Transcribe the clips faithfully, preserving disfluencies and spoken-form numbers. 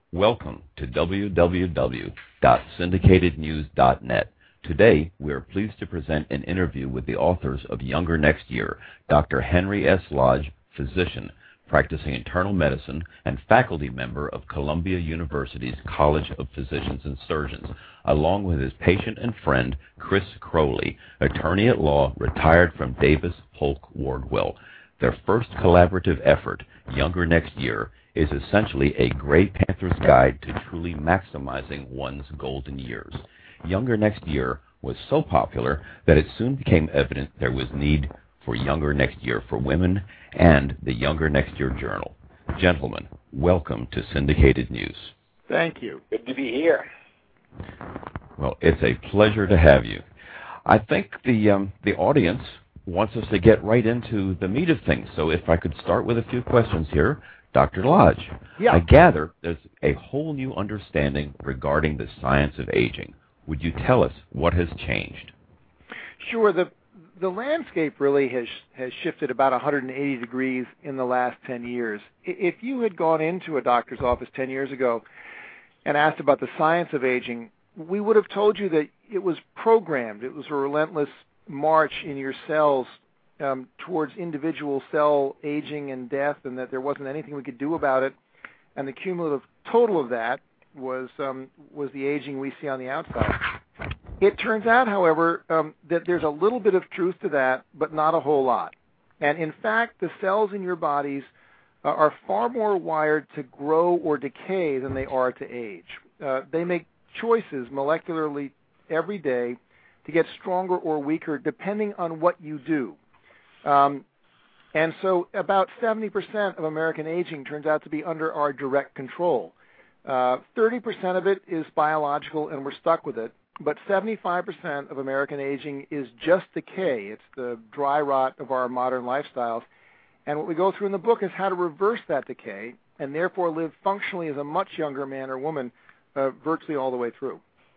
Welcome to w w w dot syndicated news dot net. Today, we are pleased to present an interview with the authors of Younger Next Year, Doctor Henry S. Lodge, physician, practicing internal medicine, and faculty member of Columbia University's College of Physicians and Surgeons, along with his patient and friend, Chris Crowley, attorney at law, retired from Davis Polk Wardwell. Their first collaborative effort, Younger Next Year, is essentially a Gray Panther's guide to truly maximizing one's golden years. Younger Next Year was so popular that it soon became evident there was need for Younger Next Year for women and the Younger Next Year Journal. Gentlemen, welcome to Syndicated News. Thank you. Good to be here. Well, it's a pleasure to have you. I think the um, the audience wants us to get right into the meat of things, so if I could start with a few questions here. Doctor Lodge, yeah. I gather there's a whole new understanding regarding the science of aging. Would you tell us what has changed? Sure. The the landscape really has has shifted about one hundred eighty degrees in the last ten years. If you had gone into a doctor's office ten years ago and asked about the science of aging, we would have told you that it was programmed. It was a relentless march in your cells Um, towards individual cell aging and death, and that there wasn't anything we could do about it, and the cumulative total of that was um, was the aging we see on the outside. It turns out, however, um, that there's a little bit of truth to that, but not a whole lot. And in fact, the cells in your bodies uh, are far more wired to grow or decay than they are to age. Uh, they make choices molecularly every day to get stronger or weaker depending on what you do. Um, and so about seventy percent of American aging turns out to be under our direct control. Uh, thirty percent of it is biological, and we're stuck with it. But seventy-five percent of American aging is just decay. It's the dry rot of our modern lifestyles. And what we go through in the book is how to reverse that decay and therefore live functionally as a much younger man or woman uh, virtually all the way through.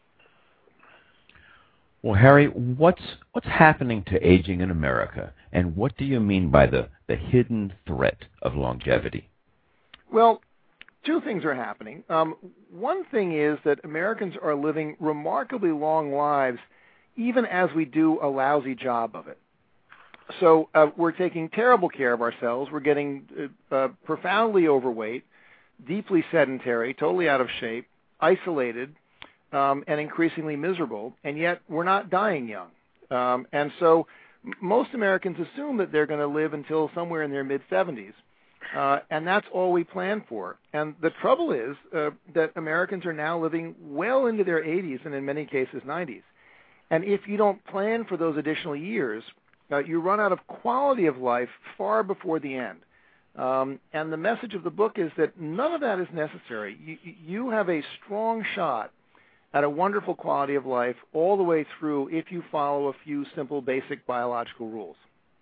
Well, Harry, what's what's happening to aging in America, and what do you mean by the, the hidden threat of longevity? Well, two things are happening. Um, one thing is that Americans are living remarkably long lives, even as we do a lousy job of it. So uh, we're taking terrible care of ourselves. We're getting uh, uh, profoundly overweight, deeply sedentary, totally out of shape, isolated, Um, and increasingly miserable, and yet we're not dying young. Um, and so m- most Americans assume that they're going to live until somewhere in their mid-seventies, uh, and that's all we plan for. And the trouble is uh, that Americans are now living well into their eighties and in many cases nineties. And if you don't plan for those additional years, uh, you run out of quality of life far before the end. Um, and the message of the book is that none of that is necessary. You, you have a strong shot at a wonderful quality of life all the way through if you follow a few simple, basic biological rules.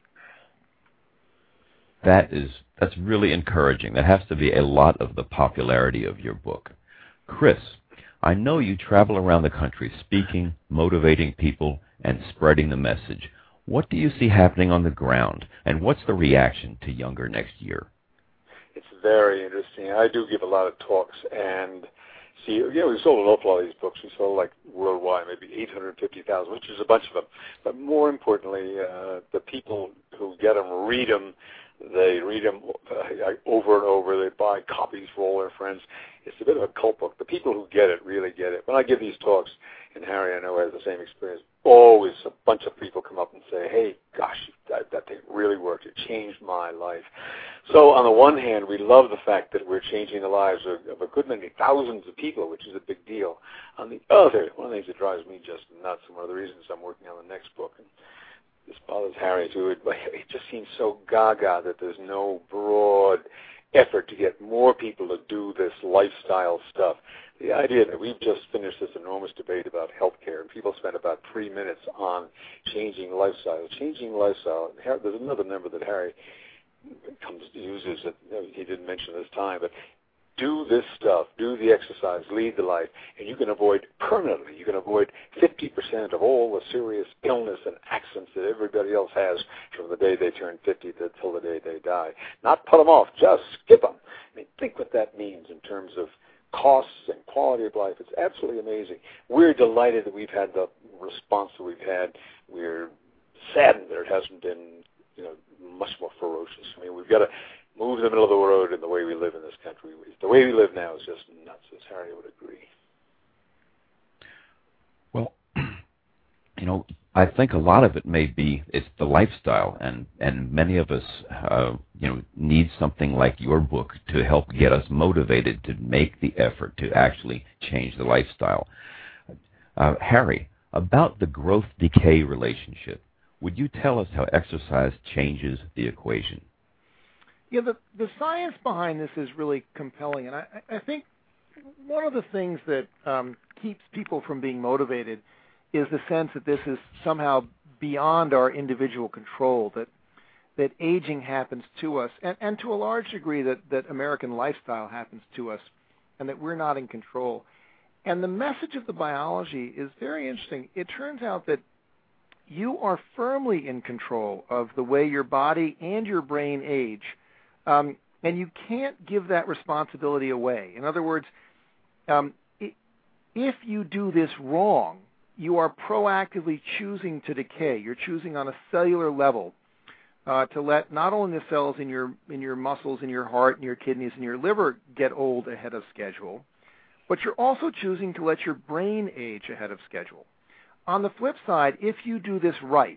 That is, that's really encouraging. That has to be a lot of the popularity of your book. Chris, I know you travel around the country speaking, motivating people, and spreading the message. What do you see happening on the ground, and what's the reaction to Younger Next Year? It's very interesting. I do give a lot of talks, and see, you know, we sold an awful lot of these books. We sold, like, worldwide, maybe eight hundred fifty thousand, which is a bunch of them. But more importantly, uh, the people who get them read them. They read them uh, over and over. They buy copies for all their friends. It's a bit of a cult book. The people who get it really get it. When I give these talks, and Harry, I know, has the same experience, always a bunch of people come up and say, hey, gosh, that, that thing really worked. It changed my life. So on the one hand, we love the fact that we're changing the lives of, of a good many thousands of people, which is a big deal. On the other, one of the things that drives me just nuts, and one of the reasons I'm working on the next book, and this bothers Harry too, it, it just seems so gaga that there's no broad effort to get more people to do this lifestyle stuff. The idea that we've just finished this enormous debate about healthcare, and people spend about three minutes on changing lifestyle. Changing lifestyle, there's another number that Harry comes uses that he didn't mention this time, but do this stuff, do the exercise, lead the life, and you can avoid permanently, you can avoid fifty percent of all the serious illness and accidents that everybody else has from the day they turn fifty till the day they die. Not put them off, just skip them. I mean, think what that means in terms of costs and quality of life. It's absolutely amazing. We're delighted that we've had the response that we've had. We're saddened that it hasn't been, you know, much more ferocious. I mean, we've got to move in the middle of the road in the way we live in this country. The way we live now is just nuts, as Harry would agree. Well, you know, I think a lot of it may be it's the lifestyle, and, and many of us, uh, you know, need something like your book to help get us motivated to make the effort to actually change the lifestyle. Uh, Harry, about the growth-decay relationship, would you tell us how exercise changes the equation? Yeah, the, the science behind this is really compelling, and I, I think one of the things that um, keeps people from being motivated is the sense that this is somehow beyond our individual control, that that aging happens to us, and, and to a large degree that, that American lifestyle happens to us, and that we're not in control. And the message of the biology is very interesting. It turns out that you are firmly in control of the way your body and your brain age, um, and you can't give that responsibility away. In other words, um, if you do this wrong, you are proactively choosing to decay. You're choosing on a cellular level uh, to let not only the cells in your in your muscles, in your heart, in your kidneys, and your liver get old ahead of schedule, but you're also choosing to let your brain age ahead of schedule. On the flip side, if you do this right,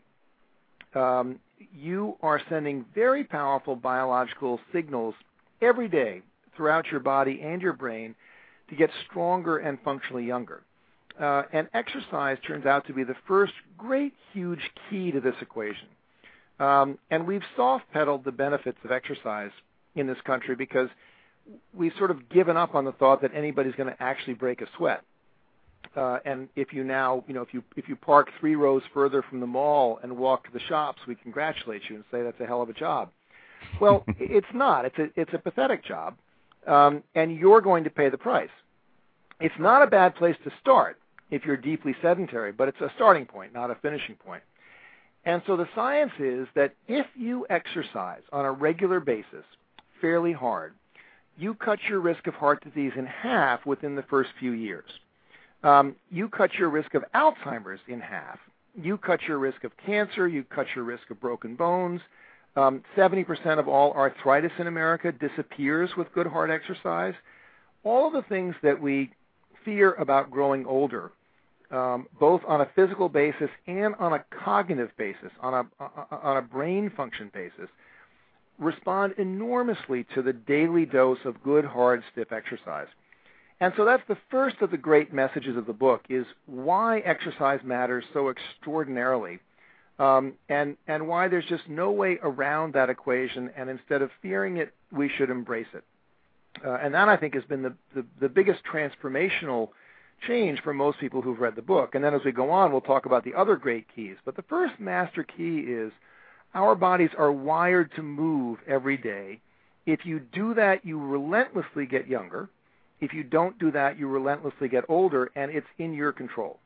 um, you are sending very powerful biological signals every day throughout your body and your brain to get stronger and functionally younger. Uh, and exercise turns out to be the first great, huge key to this equation. Um, and we've soft-pedaled the benefits of exercise in this country because we've sort of given up on the thought that anybody's going to actually break a sweat. Uh, and if you now, you know, if you if you park three rows further from the mall and walk to the shops, we congratulate you and say that's a hell of a job. Well, it's not. It's a it's a pathetic job, um, and you're going to pay the price. It's not a bad place to start if you're deeply sedentary, but it's a starting point, not a finishing point. And so the science is that if you exercise on a regular basis fairly hard, you cut your risk of heart disease in half within the first few years. Um, you cut your risk of Alzheimer's in half. You cut your risk of cancer. You cut your risk of broken bones. Um, seventy percent of all arthritis in America disappears with good heart exercise. All of the things that we fear about growing older, um, both on a physical basis and on a cognitive basis, on a, on a brain function basis, respond enormously to the daily dose of good, hard, stiff exercise. And so that's the first of the great messages of the book, is why exercise matters so extraordinarily, um, and, and why there's just no way around that equation, and instead of fearing it, we should embrace it. Uh, and that, I think, has been the, the, the biggest transformational change for most people who've read the book. And then as we go on, we'll talk about the other great keys. But the first master key is our bodies are wired to move every day. If you do that, you relentlessly get younger. If you don't do that, you relentlessly get older, and it's in your control.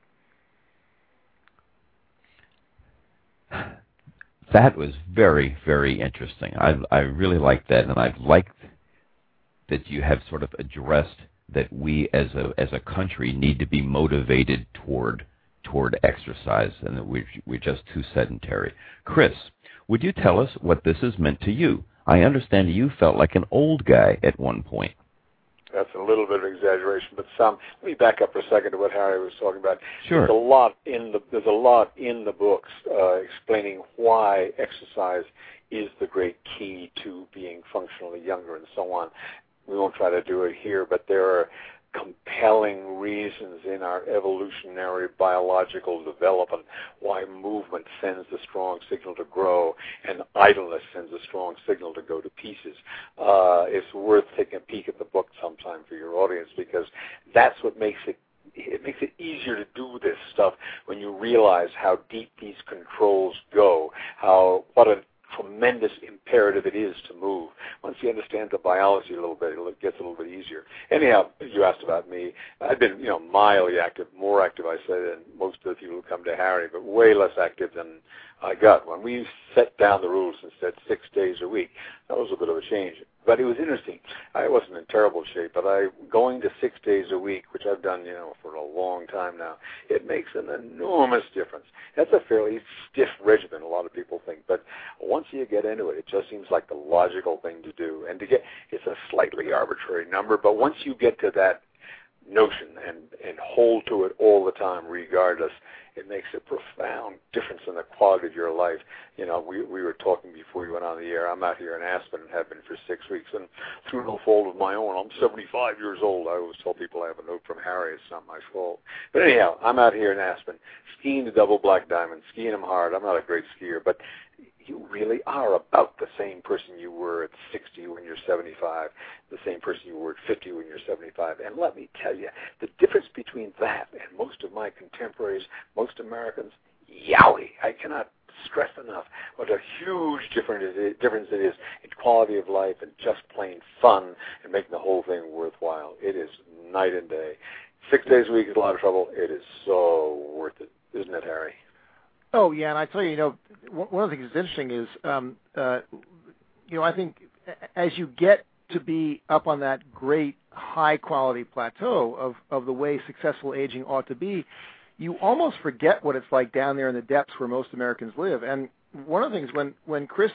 That was very, very interesting. I, I really liked that, and I've liked that you have sort of addressed that we as a as a country need to be motivated toward toward exercise, and that we're, we're just too sedentary. Chris, would you tell us what this has meant to you? I understand you felt like an old guy at one point. That's a little bit of exaggeration, but some. Let me back up for a second to what Harry was talking about. Sure. There's a lot in the there's a lot in the books uh, explaining why exercise is the great key to being functionally younger and so on. We won't try to do it here, but there are compelling reasons in our evolutionary biological development why movement sends a strong signal to grow and idleness sends a strong signal to go to pieces. Uh, it's worth taking a peek at the book sometime for your audience, because that's what makes it it makes it easier to do this stuff when you realize how deep these controls go, how what a tremendous imperative it is to move. Once you understand the biology a little bit, it gets a little bit easier. Anyhow, you asked about me. I've been, you know, mildly active, more active, I say, than most of the people who come to Harry, but way less active than I got. When we set down the rules and said six days a week, that was a bit of a change. But it was interesting. I wasn't in terrible shape, but I going to six days a week, which I've done, you know, for a long time now. It makes an enormous difference. That's a fairly stiff regimen, a lot of people think, but once you get into it, it just seems like the logical thing to do. And to get, it's a slightly arbitrary number, but once you get to that notion and, and hold to it all the time, regardless, it makes a profound difference in the quality of your life. You know, we we were talking before we went on the air. I'm out here in Aspen and have been for six weeks, and through no fault of my own, I'm seventy-five years old. I always tell people I have a note from Harry. It's not my fault. But anyhow, I'm out here in Aspen, skiing the double black diamond, skiing them hard. I'm not a great skier, but you really are about the same person you were at sixty when you're seventy-five, the same person you were at fifty when you're seventy-five. And let me tell you, the difference between that and most of my contemporaries, most Americans, yowie, I cannot stress enough what a huge difference it is in quality of life and just plain fun and making the whole thing worthwhile. It is night and day. Six days a week is a lot of trouble. It is so worth it, isn't it, Harry? Oh, yeah, and I tell you, you know, one of the things that's interesting is, um, uh, you know, I think as you get to be up on that great high-quality plateau of, of the way successful aging ought to be, you almost forget what it's like down there in the depths where most Americans live. And one of the things, when, when Chris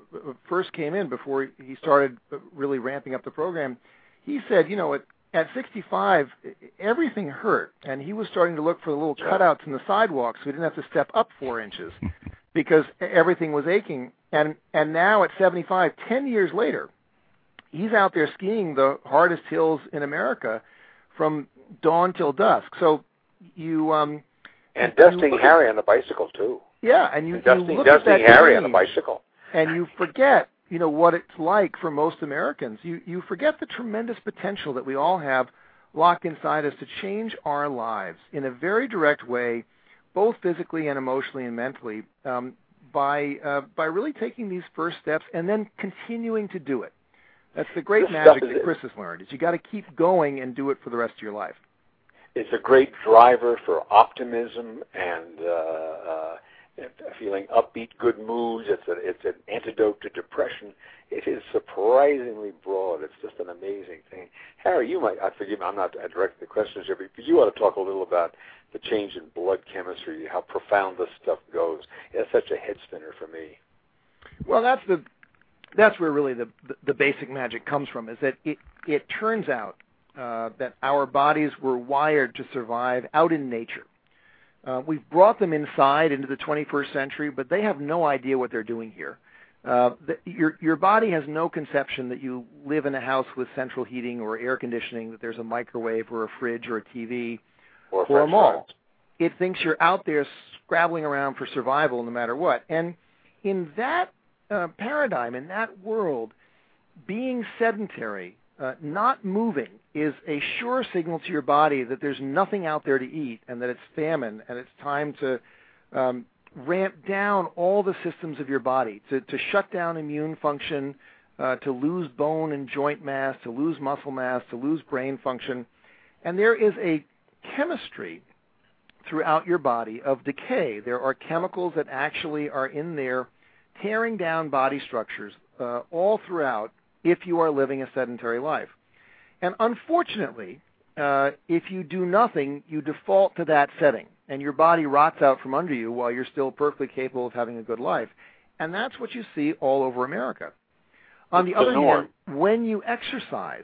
first came in, before he started really ramping up the program, he said, you know, at, at sixty-five, everything hurt, and he was starting to look for the little cutouts in the sidewalk so he didn't have to step up four inches because everything was aching. And, and now at seventy-five, ten years later, he's out there skiing the hardest hills in America from dawn till dusk. So you um and dusting you Harry on a bicycle too. Yeah, and you, and dusting, you look dusting at that Harry range, on a bicycle, and you forget, you know, what it's like for most Americans. You you forget the tremendous potential that we all have locked inside us to change our lives in a very direct way, both physically and emotionally and mentally, um, by uh, by really taking these first steps and then continuing to do it. That's the great this magic is, that Chris has learned, is you got to keep going and do it for the rest of your life. It's a great driver for optimism and uh, uh, feeling upbeat, good moods. It's, a, it's an antidote to depression. It is surprisingly broad. It's just an amazing thing. Harry, you might, I forgive me, I'm not directing the questions here, but you ought to talk a little about the change in blood chemistry, how profound this stuff goes. It's such a head spinner for me. Well, that's the that's where really the, the, the basic magic comes from, is that it, it turns out uh, that our bodies were wired to survive out in nature. Uh, we've brought them inside into the twenty-first century, but they have no idea what they're doing here. Uh, the, your, your body has no conception that you live in a house with central heating or air conditioning, that there's a microwave or a fridge or a T V or, or a mall. It thinks you're out there scrabbling around for survival no matter what. And in that uh, paradigm, in that world, being sedentary, uh, not moving, is a sure signal to your body that there's nothing out there to eat and that it's famine and it's time to um, ramp down all the systems of your body, to, to shut down immune function, uh, to lose bone and joint mass, to lose muscle mass, to lose brain function. And there is a chemistry throughout your body of decay. There are chemicals that actually are in there tearing down body structures uh, all throughout if you are living a sedentary life. And unfortunately, uh, if you do nothing, you default to that setting, and your body rots out from under you while you're still perfectly capable of having a good life. And that's what you see all over America. On the other hand, when you exercise,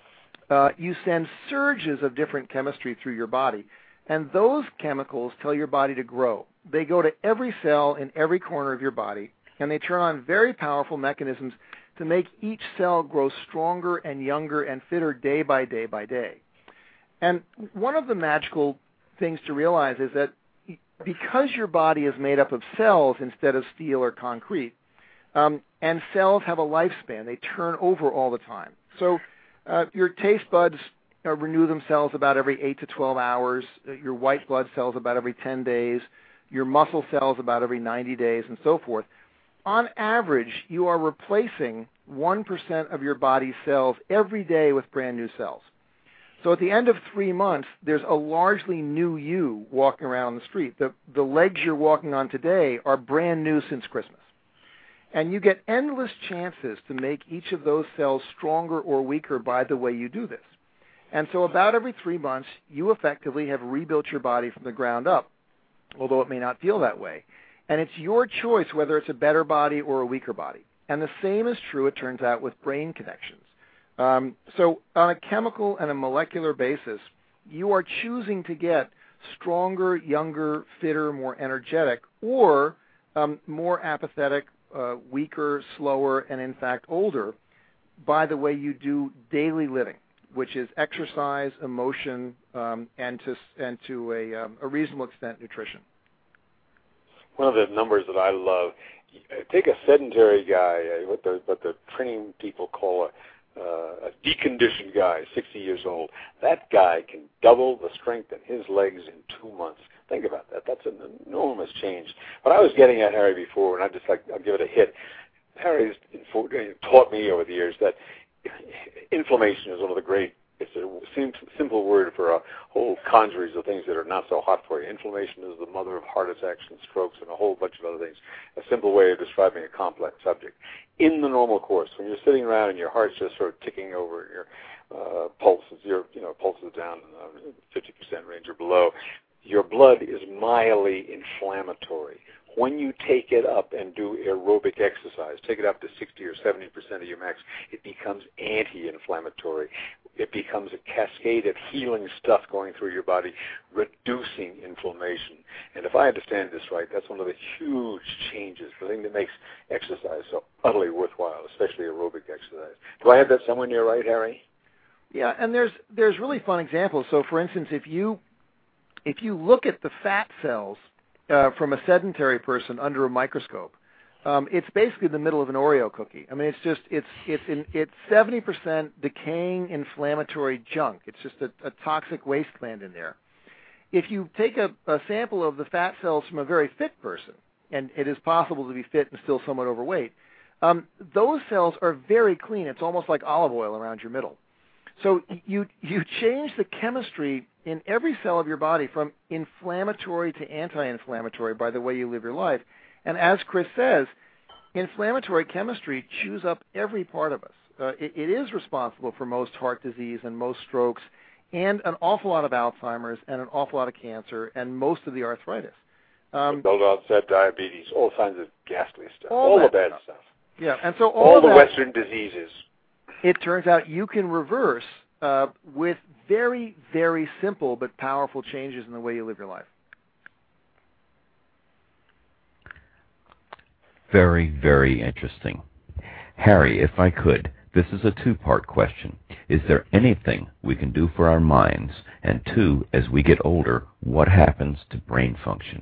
uh, you send surges of different chemistry through your body, and those chemicals tell your body to grow. They go to every cell in every corner of your body, and they turn on very powerful mechanisms to make each cell grow stronger and younger and fitter day by day by day. And one of the magical things to realize is that because your body is made up of cells instead of steel or concrete, um, and cells have a lifespan, they turn over all the time. So uh, your taste buds uh, renew themselves about every eight to twelve hours, uh, your white blood cells about every ten days, your muscle cells about every ninety days, and so forth. On average, you are replacing one percent of your body's cells every day with brand new cells. So at the end of three months, there's a largely new you walking around the street. The, the legs you're walking on today are brand new since Christmas. And you get endless chances to make each of those cells stronger or weaker by the way you do this. And so about every three months, you effectively have rebuilt your body from the ground up, although it may not feel that way. And it's your choice whether it's a better body or a weaker body. And the same is true, it turns out, with brain connections. Um, so on a chemical and a molecular basis, you are choosing to get stronger, younger, fitter, more energetic, or um, more apathetic, uh, weaker, slower, and in fact older by the way you do daily living, which is exercise, emotion, um, and to and to a, um, a reasonable extent, nutrition. One of the numbers that I love, take a sedentary guy, uh, what the what the training people call a Uh, a deconditioned guy, sixty years old. That guy can double the strength in his legs in two months. Think about that. That's an enormous change. But I was getting at Harry before, and I just like I'll give it a hit. Harry's taught me over the years that inflammation is one of the great. It's a simple word for a whole congeries of things that are not so hot for you. Inflammation is the mother of heart attacks and strokes and a whole bunch of other things. A simple way of describing a complex subject. In the normal course, when you're sitting around and your heart's just sort of ticking over, your uh, pulse is your you know pulse is down in the fifty percent range or below, your blood is mildly inflammatory. When you take it up and do aerobic exercise, take it up to sixty or seventy percent of your max, it becomes anti-inflammatory. It becomes a cascade of healing stuff going through your body, reducing inflammation. And if I understand this right, that's one of the huge changes, the thing that makes exercise so utterly worthwhile, especially aerobic exercise. Do I have that somewhere near right, Harry? Yeah, and there's there's really fun examples. So, for instance, if you if you look at the fat cells uh, from a sedentary person under a microscope, Um, it's basically the middle of an Oreo cookie. I mean, it's just it's it's in, it's seventy percent decaying inflammatory junk. It's just a, a toxic wasteland in there. If you take a, a sample of the fat cells from a very fit person, and it is possible to be fit and still somewhat overweight, um, those cells are very clean. It's almost like olive oil around your middle. So you you change the chemistry in every cell of your body from inflammatory to anti-inflammatory by the way you live your life. And as Chris says, inflammatory chemistry chews up every part of us. Uh, it, it is responsible for most heart disease and most strokes and an awful lot of Alzheimer's and an awful lot of cancer and most of the arthritis. Um, build onset diabetes, all kinds of ghastly stuff, all, all the bad stuff. stuff. Yeah, and so all, all the that, Western diseases. It turns out you can reverse uh, with very, very simple but powerful changes in the way you live your life. Very, very interesting. Harry, if I could, this is a two-part question. Is there anything we can do for our minds? And two, as we get older, what happens to brain function?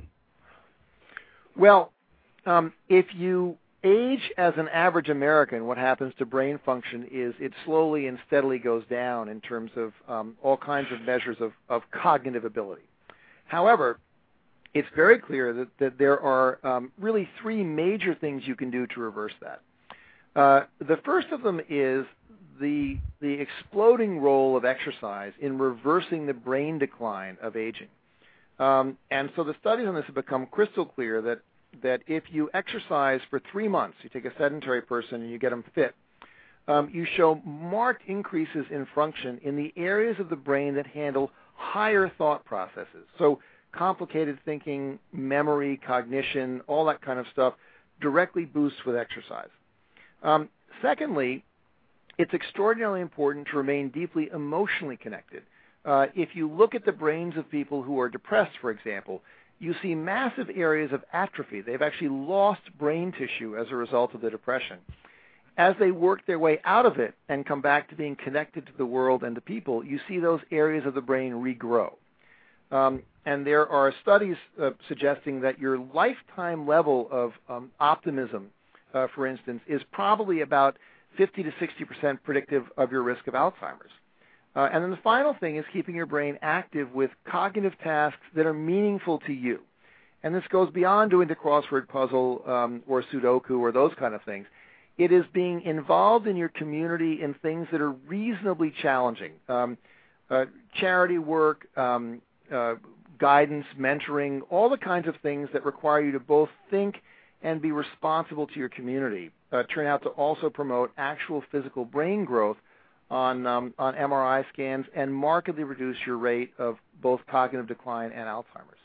Well, um, if you age as an average American, what happens to brain function is it slowly and steadily goes down in terms of um, all kinds of measures of, of cognitive ability. However, it's very clear that, that there are um, really three major things you can do to reverse that. Uh, the first of them is the the exploding role of exercise in reversing the brain decline of aging. Um, and so the studies on this have become crystal clear that, that if you exercise for three months, you take a sedentary person and you get them fit, um, you show marked increases in function in the areas of the brain that handle higher thought processes. So complicated thinking, memory, cognition, all that kind of stuff directly boosts with exercise. Um, secondly, it's extraordinarily important to remain deeply emotionally connected. Uh, if you look at the brains of people who are depressed, for example, you see massive areas of atrophy. They've actually lost brain tissue as a result of the depression. As they work their way out of it and come back to being connected to the world and to people, you see those areas of the brain regrow. Um, and there are studies uh, suggesting that your lifetime level of um, optimism, uh, for instance, is probably about fifty to sixty percent predictive of your risk of Alzheimer's. Uh, and then the final thing is keeping your brain active with cognitive tasks that are meaningful to you. And this goes beyond doing the crossword puzzle um, or Sudoku or those kind of things. It is being involved in your community in things that are reasonably challenging. Um, uh, charity work, um, uh, guidance, mentoring, all the kinds of things that require you to both think and be responsible to your community uh, turn out to also promote actual physical brain growth on um, on M R I scans and markedly reduce your rate of both cognitive decline and Alzheimer's.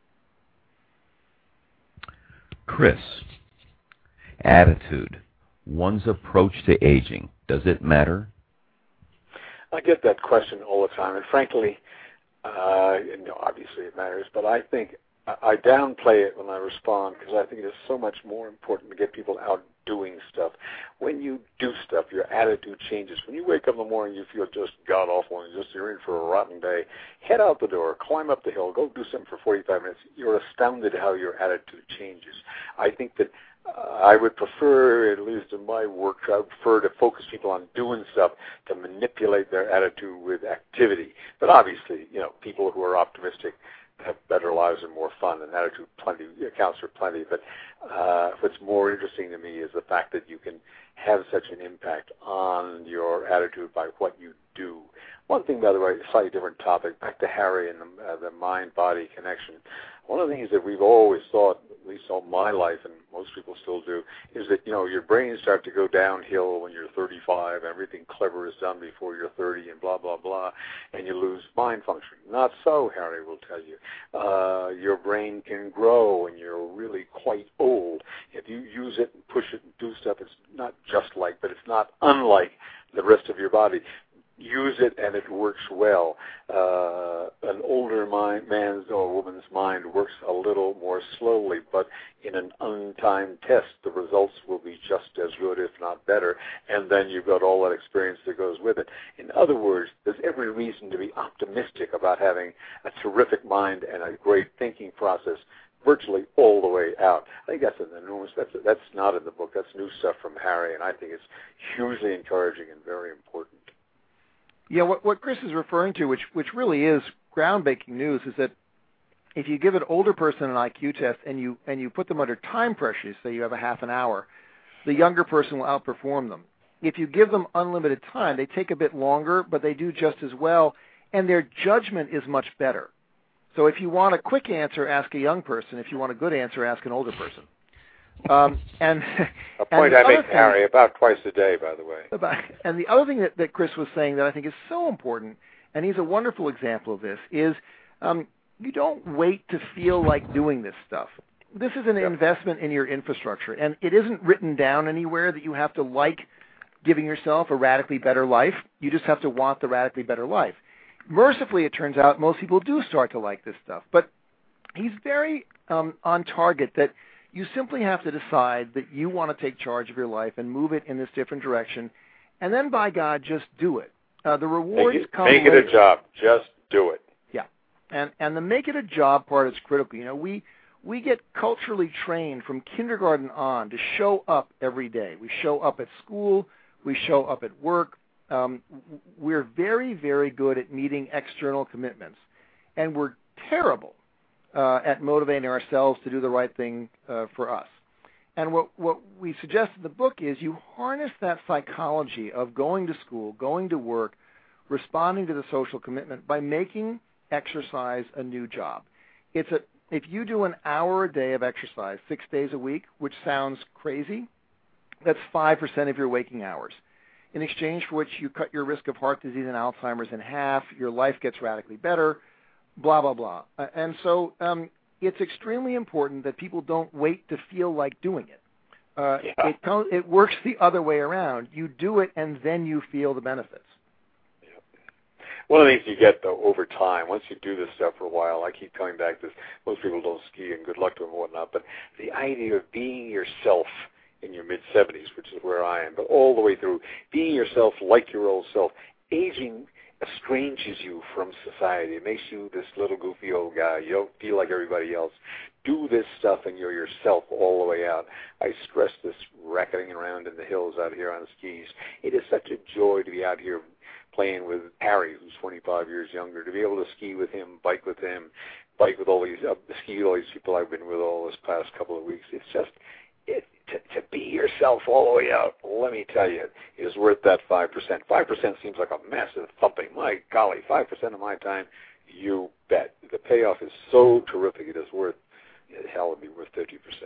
Chris, attitude, one's approach to aging, does it matter? I get that question all the time, and frankly, uh, you know, obviously it matters, but I think I downplay it when I respond because I think it is so much more important to get people out doing stuff. When you do stuff, your attitude changes. When you wake up in the morning, you feel just god-awful and just you're in for a rotten day, head out the door, climb up the hill, go do something for forty-five minutes. You're astounded how your attitude changes. I think that uh, I would prefer, at least in my work, I would prefer to focus people on doing stuff to manipulate their attitude with activity. But obviously, you know, people who are optimistic have better lives and more fun, and attitude plenty accounts for plenty. But uh, what's more interesting to me is the fact that you can have such an impact on your attitude by what you do. One thing, by the way, slightly different topic, back to Harry and the, uh, the mind-body connection. One of the things that we've always thought, at least all my life, and most people still do, is that, you know, your brain starts to go downhill when you're thirty-five, everything clever is done before you're thirty, and blah, blah, blah, and you lose mind function. Not so, Harry will tell you. Uh, your brain can grow when you're really quite old. If you use it and push it and do stuff, it's not just like, but it's not unlike the rest of your body. Use it and it works well. Uh, an older mind, man's or woman's mind works a little more slowly, but in an untimed test, the results will be just as good, if not better, and then you've got all that experience that goes with it. In other words, there's every reason to be optimistic about having a terrific mind and a great thinking process virtually all the way out. I think that's an enormous, that's, that's not in the book, that's new stuff from Harry, and I think it's hugely encouraging and very important. Yeah, what, what Chris is referring to, which which really is groundbreaking news, is that if you give an older person an I Q test and you and you put them under time pressure, say you have a half an hour, the younger person will outperform them. If you give them unlimited time, they take a bit longer, but they do just as well, and their judgment is much better. So if you want a quick answer, ask a young person. If you want a good answer, ask an older person. Um, and a point and I make, thing, Harry, about twice a day, by the way. About, and the other thing that, that Chris was saying that I think is so important, and he's a wonderful example of this, is um, you don't wait to feel like doing this stuff. This is an yep. investment in your infrastructure, and it isn't written down anywhere that you have to like giving yourself a radically better life. You just have to want the radically better life. Mercifully, it turns out most people do start to like this stuff, but he's very um, on target that you simply have to decide that you want to take charge of your life and move it in this different direction, and then, by God, just do it. Uh, the rewards make it, come Make later. it a job. Just do it. Yeah, and and the make it a job part is critical. You know, we we get culturally trained from kindergarten on to show up every day. We show up at school. We show up at work. Um, we're very, very good at meeting external commitments, and we're terrible Uh, at motivating ourselves to do the right thing uh, for us. And what, what we suggest in the book is you harness that psychology of going to school, going to work, responding to the social commitment by making exercise a new job. It's a, if you do an hour a day of exercise six days a week, which sounds crazy, that's five percent of your waking hours. In exchange for which you cut your risk of heart disease and Alzheimer's in half, your life gets radically better, blah, blah, blah. Uh, and so um, it's extremely important that people don't wait to feel like doing it. Uh, yeah. it, it works the other way around. You do it, and then you feel the benefits. Yeah. One of the things you get, though, over time, once you do this stuff for a while, I keep coming back to this, most people don't ski, and good luck to them and whatnot, but the idea of being yourself in your mid-seventies, which is where I am, but all the way through, being yourself like your old self, aging estranges you from society. It makes you this little goofy old guy. You don't feel like everybody else. Do this stuff and you're yourself all the way out. I stress this racketing around in the hills out here on skis. It is such a joy to be out here playing with Harry, who's twenty-five years younger, to be able to ski with him, bike with him, bike with all these, uh, ski with all these people I've been with all this past couple of weeks. It's just, it, to, to be yourself all the way out, let me tell you, it is worth that five percent. five percent seems like a massive thumping. My golly, five percent of my time, you bet. The payoff is so terrific, it is worth, hell, it would be worth fifty percent.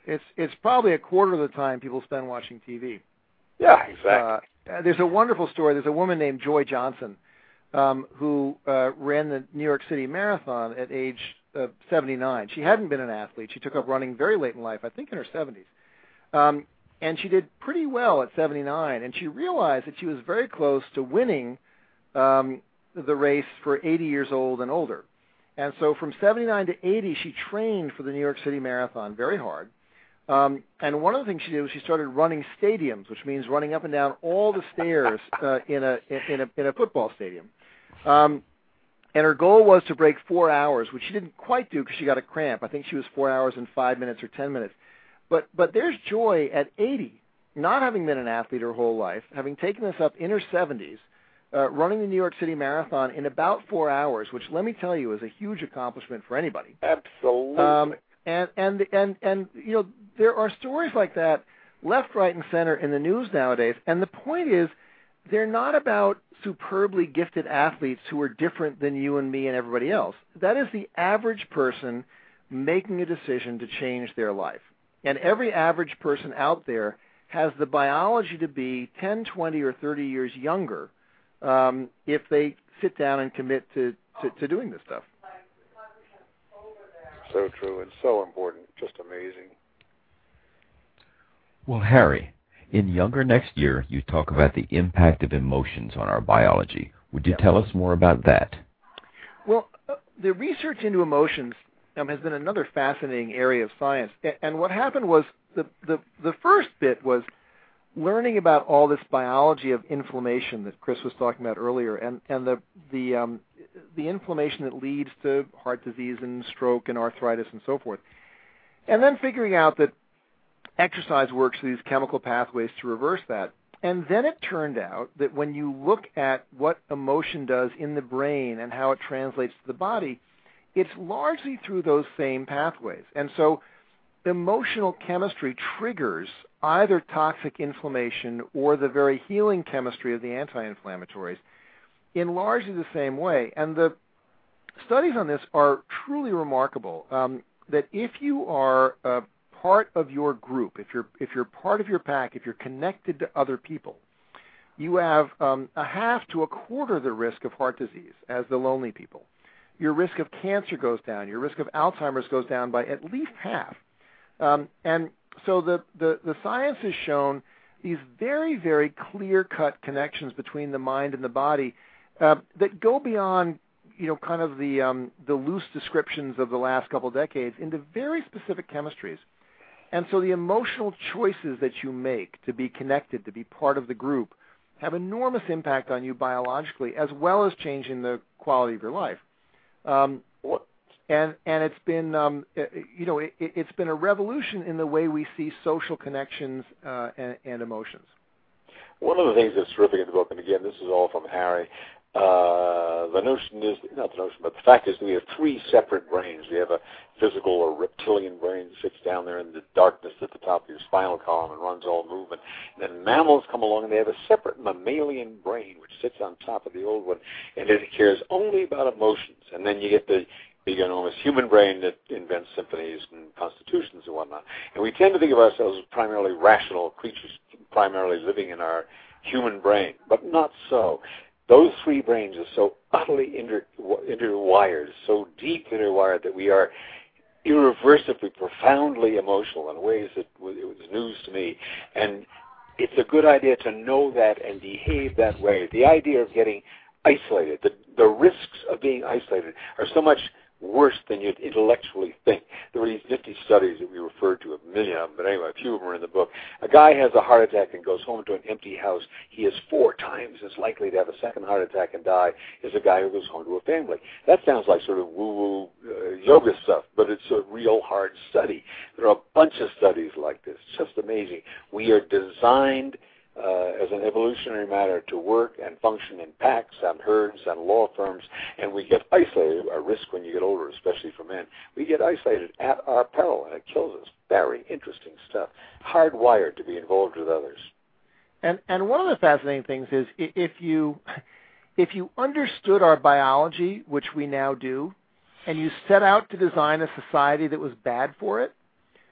It's it's probably a quarter of the time people spend watching T V. Yeah, exactly. Uh, there's a wonderful story. There's a woman named Joy Johnson um, who uh, ran the New York City Marathon at age uh, seventy-nine. She hadn't been an athlete. She took up running very late in life, I think in her seventies. Um, and she did pretty well at seventy-nine, and she realized that she was very close to winning um, the race for eighty years old and older. And so from seventy-nine to eighty, she trained for the New York City Marathon very hard. Um, and one of the things she did was she started running stadiums, which means running up and down all the stairs uh, in a in a in a football stadium. Um, and her goal was to break four hours, which she didn't quite do because she got a cramp. I think she was four hours and five minutes or ten minutes. But but there's Joy at eighty, not having been an athlete her whole life, having taken this up in her seventies, uh, running the New York City Marathon in about four hours, which let me tell you is a huge accomplishment for anybody. Absolutely. Um, and and and and you know there are stories like that left, right, and center in the news nowadays. And the point is, they're not about superbly gifted athletes who are different than you and me and everybody else. That is the average person making a decision to change their life. And every average person out there has the biology to be ten, twenty, or thirty years younger um, if they sit down and commit to, to, to doing this stuff. So true and so important. Just amazing. Well, Harry, in Younger Next Year, you talk about the impact of emotions on our biology. Would you Yeah. tell us more about that? Well, uh, the research into emotions um, has been another fascinating area of science. A- and what happened was the, the, the first bit was learning about all this biology of inflammation that Chris was talking about earlier, and, and the, the, um, the inflammation that leads to heart disease and stroke and arthritis and so forth. And then figuring out that exercise works through these chemical pathways to reverse that. And then it turned out that when you look at what emotion does in the brain and how it translates to the body, it's largely through those same pathways. And so emotional chemistry triggers either toxic inflammation or the very healing chemistry of the anti-inflammatories in largely the same way. And the studies on this are truly remarkable, um, that if you are uh, part of your group, if you're if you're part of your pack, if you're connected to other people, you have um, a half to a quarter the risk of heart disease as the lonely people. Your risk of cancer goes down. Your risk of Alzheimer's goes down by at least half. Um, and so the, the, the science has shown these very, very clear-cut connections between the mind and the body uh, that go beyond, you know, kind of the um, the loose descriptions of the last couple of decades into very specific chemistries. And so the emotional choices that you make to be connected, to be part of the group, have enormous impact on you biologically, as well as changing the quality of your life. Um, and and it's been, um, you know, it, it's been a revolution in the way we see social connections uh, and, and emotions. One of the things that's terrific in the book, and again, this is all from Harry, Uh, the notion is, not the notion, but the fact is that we have three separate brains. We have a physical or reptilian brain that sits down there in the darkness at the top of your spinal column and runs all movement. And then mammals come along and they have a separate mammalian brain which sits on top of the old one, and it cares only about emotions. And then you get the big, enormous human brain that invents symphonies and constitutions and whatnot. And we tend to think of ourselves as primarily rational creatures, primarily living in our human brain, but not so. Those three brains are so utterly inter- interwired, so deep interwired that we are irreversibly, profoundly emotional in ways that w- it was news to me. And it's a good idea to know that and behave that way. The idea of getting isolated, the, the risks of being isolated are so much worse than you'd intellectually think. There were these nifty studies that we referred to, a million of them, but anyway, a few of them are in the book. A guy has a heart attack and goes home to an empty house. He is four times as likely to have a second heart attack and die as a guy who goes home to a family. That sounds like sort of woo-woo uh, yoga stuff, but it's a real hard study. There are a bunch of studies like this. It's just amazing. We are designed Uh, as an evolutionary matter to work and function in packs and herds and law firms, and we get isolated, a risk when you get older, especially for men. We get isolated at our peril, and it kills us. Very interesting stuff. Hardwired to be involved with others. And and one of the fascinating things is if you if you understood our biology, which we now do, and you set out to design a society that was bad for it,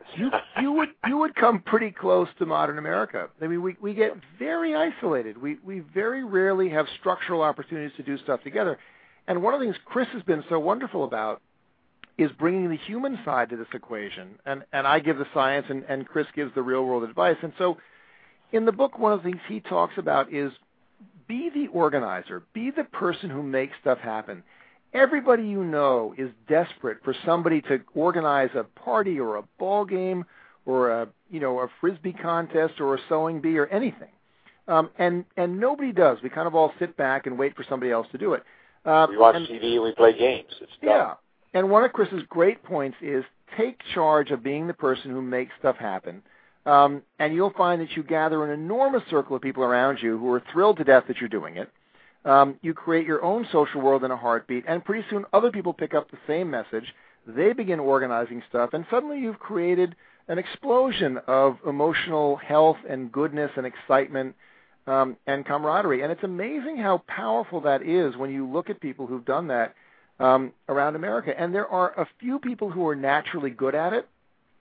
you you would you would come pretty close to modern America. I mean, we we get very isolated. We we very rarely have structural opportunities to do stuff together. And one of the things Chris has been so wonderful about is bringing the human side to this equation. And and I give the science, and, and Chris gives the real world advice. And so, in the book, one of the things he talks about is be the organizer, be the person who makes stuff happen. Everybody you know is desperate for somebody to organize a party or a ball game or a you know a frisbee contest or a sewing bee or anything, um, and and nobody does. We kind of all sit back and wait for somebody else to do it. Uh, we watch and, T V and we play games. It's yeah, dumb. and one of Chris's great points is take charge of being the person who makes stuff happen, um, and you'll find that you gather an enormous circle of people around you who are thrilled to death that you're doing it. Um, you create your own social world in a heartbeat, and pretty soon other people pick up the same message. They begin organizing stuff, and suddenly you've created an explosion of emotional health and goodness and excitement um, and camaraderie. And it's amazing how powerful that is when you look at people who've done that um, around America. And there are a few people who are naturally good at it,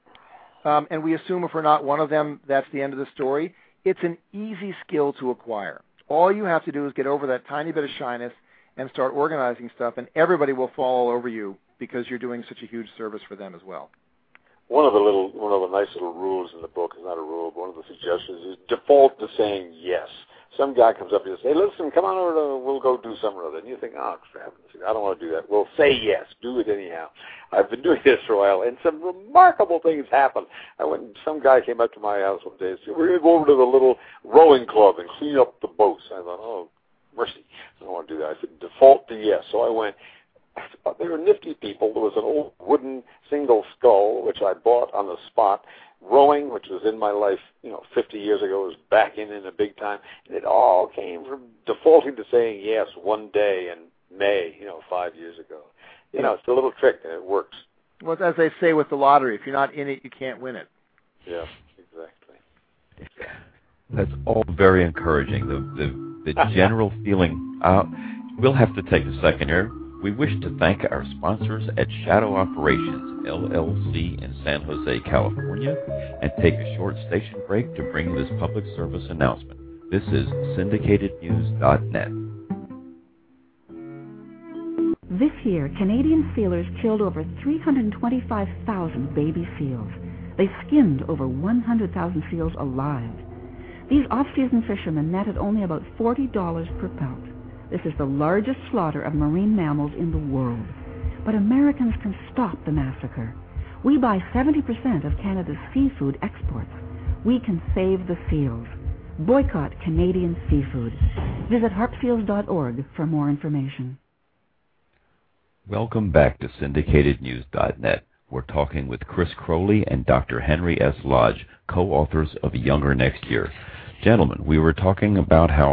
um, and we assume if we're not one of them, that's the end of the story. It's an easy skill to acquire. All you have to do is get over that tiny bit of shyness and start organizing stuff, and everybody will fall all over you because you're doing such a huge service for them as well. One of the little, one of the nice little rules in the book is not a rule, but one of the suggestions is default to saying yes. Some guy comes up and says, "Hey, listen, come on over to, we'll go do something or other." And you think, "Oh, crap, I don't want to do that." Well, say yes, do it anyhow. I've been doing this for a while, and some remarkable things happen. I went, some guy came up to my house one day and said, "We're going to go over to the little rowing club and clean up the boats." I thought, "Oh, mercy, I don't want to do that." I said, default to yes. So I went. They were nifty people. There was an old wooden single scull, which I bought on the spot. Rowing, which was in my life, you know, fifty years ago, was back in in a big time. And it all came from defaulting to saying yes one day in May, you know, five years ago. You know, it's a little trick, and it works. Well, as they say with the lottery, if you're not in it, you can't win it. Yeah, exactly. That's all very encouraging. The the, the general feeling. Uh, we'll have to take a second here. We wish to thank our sponsors at Shadow Operations, L L C in San Jose, California, and take a short station break to bring this public service announcement. This is syndicated news dot net. This year, Canadian sealers killed over three hundred twenty-five thousand baby seals. They skinned over one hundred thousand seals alive. These off-season fishermen netted only about forty dollars per pelt. This is the largest slaughter of marine mammals in the world. But Americans can stop the massacre. We buy seventy percent of Canada's seafood exports. We can save the seals. Boycott Canadian seafood. Visit harp seals dot org for more information. Welcome back to syndicated news dot net. We're talking with Chris Crowley and Doctor Henry S. Lodge, co-authors of Younger Next Year. Gentlemen, we were talking about how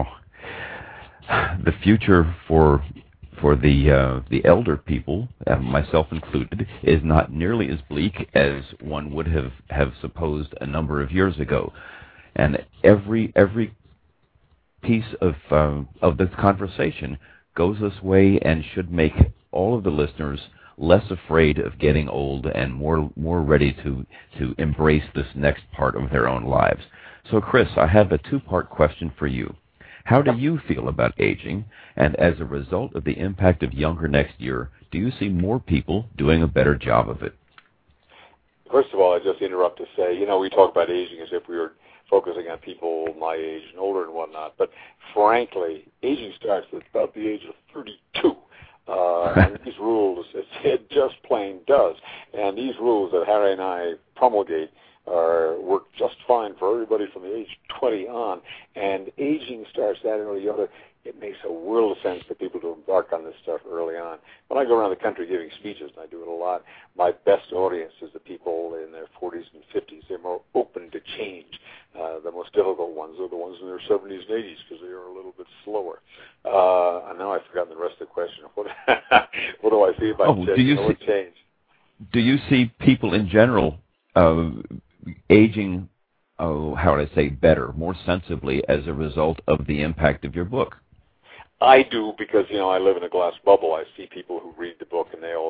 the future for for the uh, the elder people, uh, myself included, is not nearly as bleak as one would have, have supposed a number of years ago. And every every piece of uh, of this conversation goes this way and should make all of the listeners less afraid of getting old and more more ready to to embrace this next part of their own lives. So, Chris, I have a two-part question for you. How do you feel about aging? And as a result of the impact of Younger Next Year, do you see more people doing a better job of it? First of all, I just interrupt to say, you know, we talk about aging as if we were focusing on people my age and older and whatnot. But frankly, aging starts at about the age of thirty-two. Uh, and these rules, it just plain does. And these rules that Harry and I promulgate are work just fine for everybody from the age twenty on. And aging starts that or the other. It makes a world of sense for people to embark on this stuff early on. When I go around the country giving speeches, and I do it a lot, my best audience is the people in their forties and fifties. They're more open to change. Uh, the most difficult ones are the ones in their seventies and eighties because they are a little bit slower. Uh, and now I've forgotten the rest of the question. What, what do I see about oh, do you see, change? Do you see people in general uh, aging, oh, how would I say, better, more sensibly as a result of the impact of your book? I do, because, you know, I live in a glass bubble. I see people who read the book and they all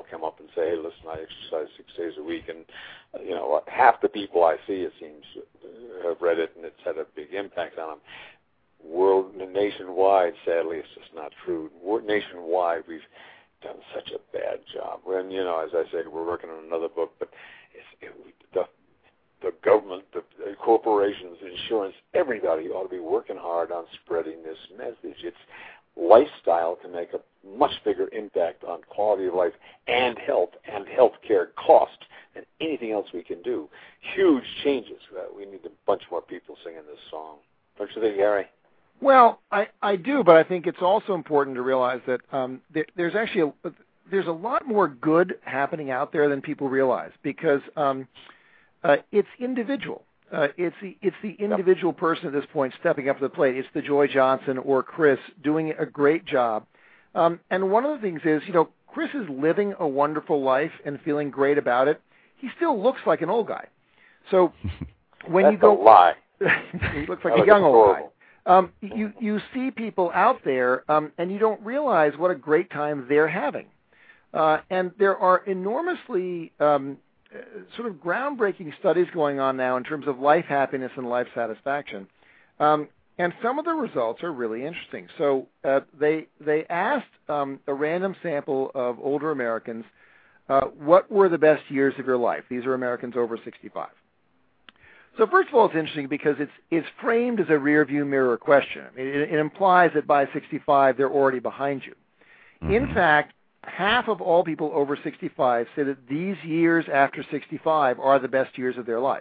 come up and say, hey, listen, I exercise six days a week, and uh, you know, half the people I see, it seems, uh, have read it, and it's had a big impact on them. World, nationwide, sadly, it's just not true. Nationwide, we've done such a bad job. When, you know, as I say, we're working on another book, but it's, it, the, the government, the, the corporations, insurance, everybody ought to be working hard on spreading this message. It's lifestyle can make a much bigger impact on quality of life and health and health care cost than anything else we can do. Huge changes. Uh, we need a bunch more people singing this song. Don't you think, Gary? Well, I, I do, but I think it's also important to realize that um, there, there's actually a, there's a lot more good happening out there than people realize, because um, uh, it's individual. Uh, it's the it's the individual person at this point stepping up to the plate. It's the Joy Johnson or Chris doing a great job. Um, and one of the things is, you know, Chris is living a wonderful life and feeling great about it. He still looks like an old guy. So when That's you go, a lie. he looks like a young old guy. Um, you, you see people out there, um, and you don't realize what a great time they're having. Uh, and there are enormously um, uh, sort of groundbreaking studies going on now in terms of life happiness and life satisfaction. Um, and some of the results are really interesting. So uh, they, they asked um, a random sample of older Americans, uh, what were the best years of your life? These are Americans over sixty-five. So first of all, it's interesting because it's it's framed as a rear-view mirror question. It, it implies that by sixty-five, they're already behind you. Mm-hmm. In fact, half of all people over sixty-five say that these years after sixty-five are the best years of their life.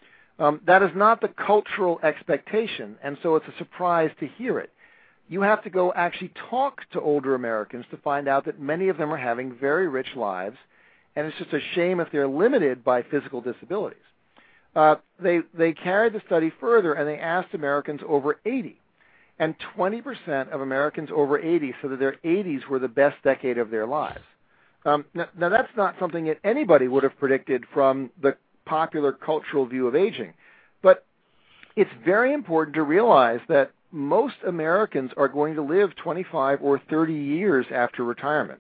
Um, that is not the cultural expectation, and so it's a surprise to hear it. You have to go actually talk to older Americans to find out that many of them are having very rich lives, and it's just a shame if they're limited by physical disabilities. Uh, they they carried the study further, and they asked Americans over eighty, and twenty percent of Americans over eighty said that their eighties were the best decade of their lives. Um, now, now, that's not something that anybody would have predicted from the popular cultural view of aging, but it's very important to realize that most Americans are going to live twenty-five or thirty years after retirement,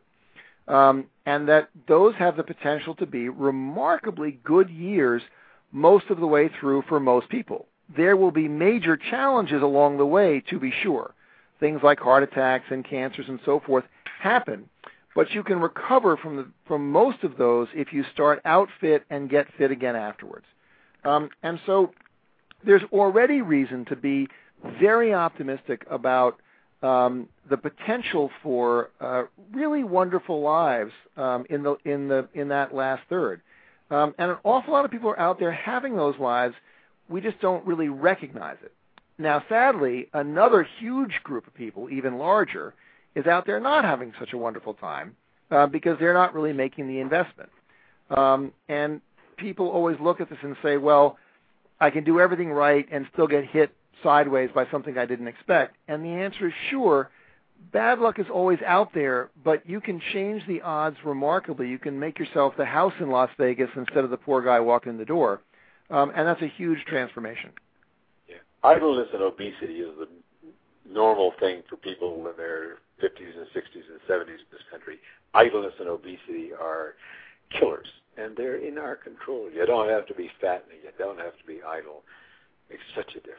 um, and that those have the potential to be remarkably good years most of the way through for most people. There will be major challenges along the way, to be sure. Things like heart attacks and cancers and so forth happen, but you can recover from the, from most of those if you start out fit and get fit again afterwards. Um, and so there's already reason to be very optimistic about um, the potential for uh, really wonderful lives um, in the in the in that last third. Um, and an awful lot of people are out there having those lives. We just don't really recognize it. Now, sadly, another huge group of people, even larger, is out there not having such a wonderful time uh, because they're not really making the investment. Um, and people always look at this and say, well, I can do everything right and still get hit sideways by something I didn't expect. And the answer is sure. Bad luck is always out there, but you can change the odds remarkably. You can make yourself the house in Las Vegas instead of the poor guy walking in the door, um, and that's a huge transformation. Yeah. Idleness and obesity is the normal thing for people in their fifties and sixties and seventies in this country. Idleness and obesity are killers, and they're in our control. You don't have to be fat, and you don't have to be idle. It makes such a difference.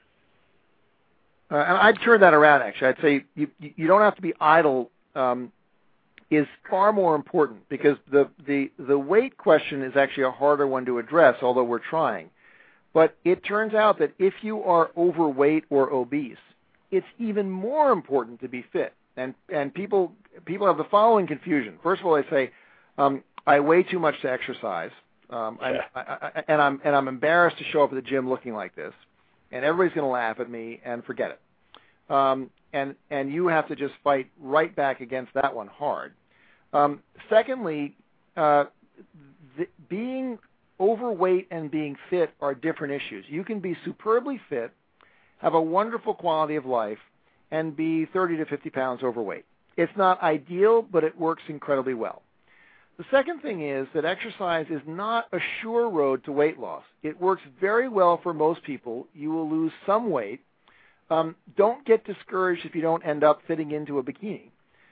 Uh, and I'd turn that around, actually. I'd say you, you don't have to be idle um, is far more important, because the, the, the weight question is actually a harder one to address, although we're trying. But it turns out that if you are overweight or obese, it's even more important to be fit. And, and people, people have the following confusion. First of all, they say, um, I weigh too much to exercise, um, yeah. I, I, I, and, I'm, and I'm embarrassed to show up at the gym looking like this. And everybody's going to laugh at me and forget it. Um, and and you have to just fight right back against that one hard. Um, secondly, uh, th- being overweight and being fit are different issues. You can be superbly fit, have a wonderful quality of life, and be thirty to fifty pounds overweight. It's not ideal, but it works incredibly well. The second thing is that exercise is not a sure road to weight loss. It works very well for most people. You will lose some weight. Um, don't get discouraged if you don't end up fitting into a bikini.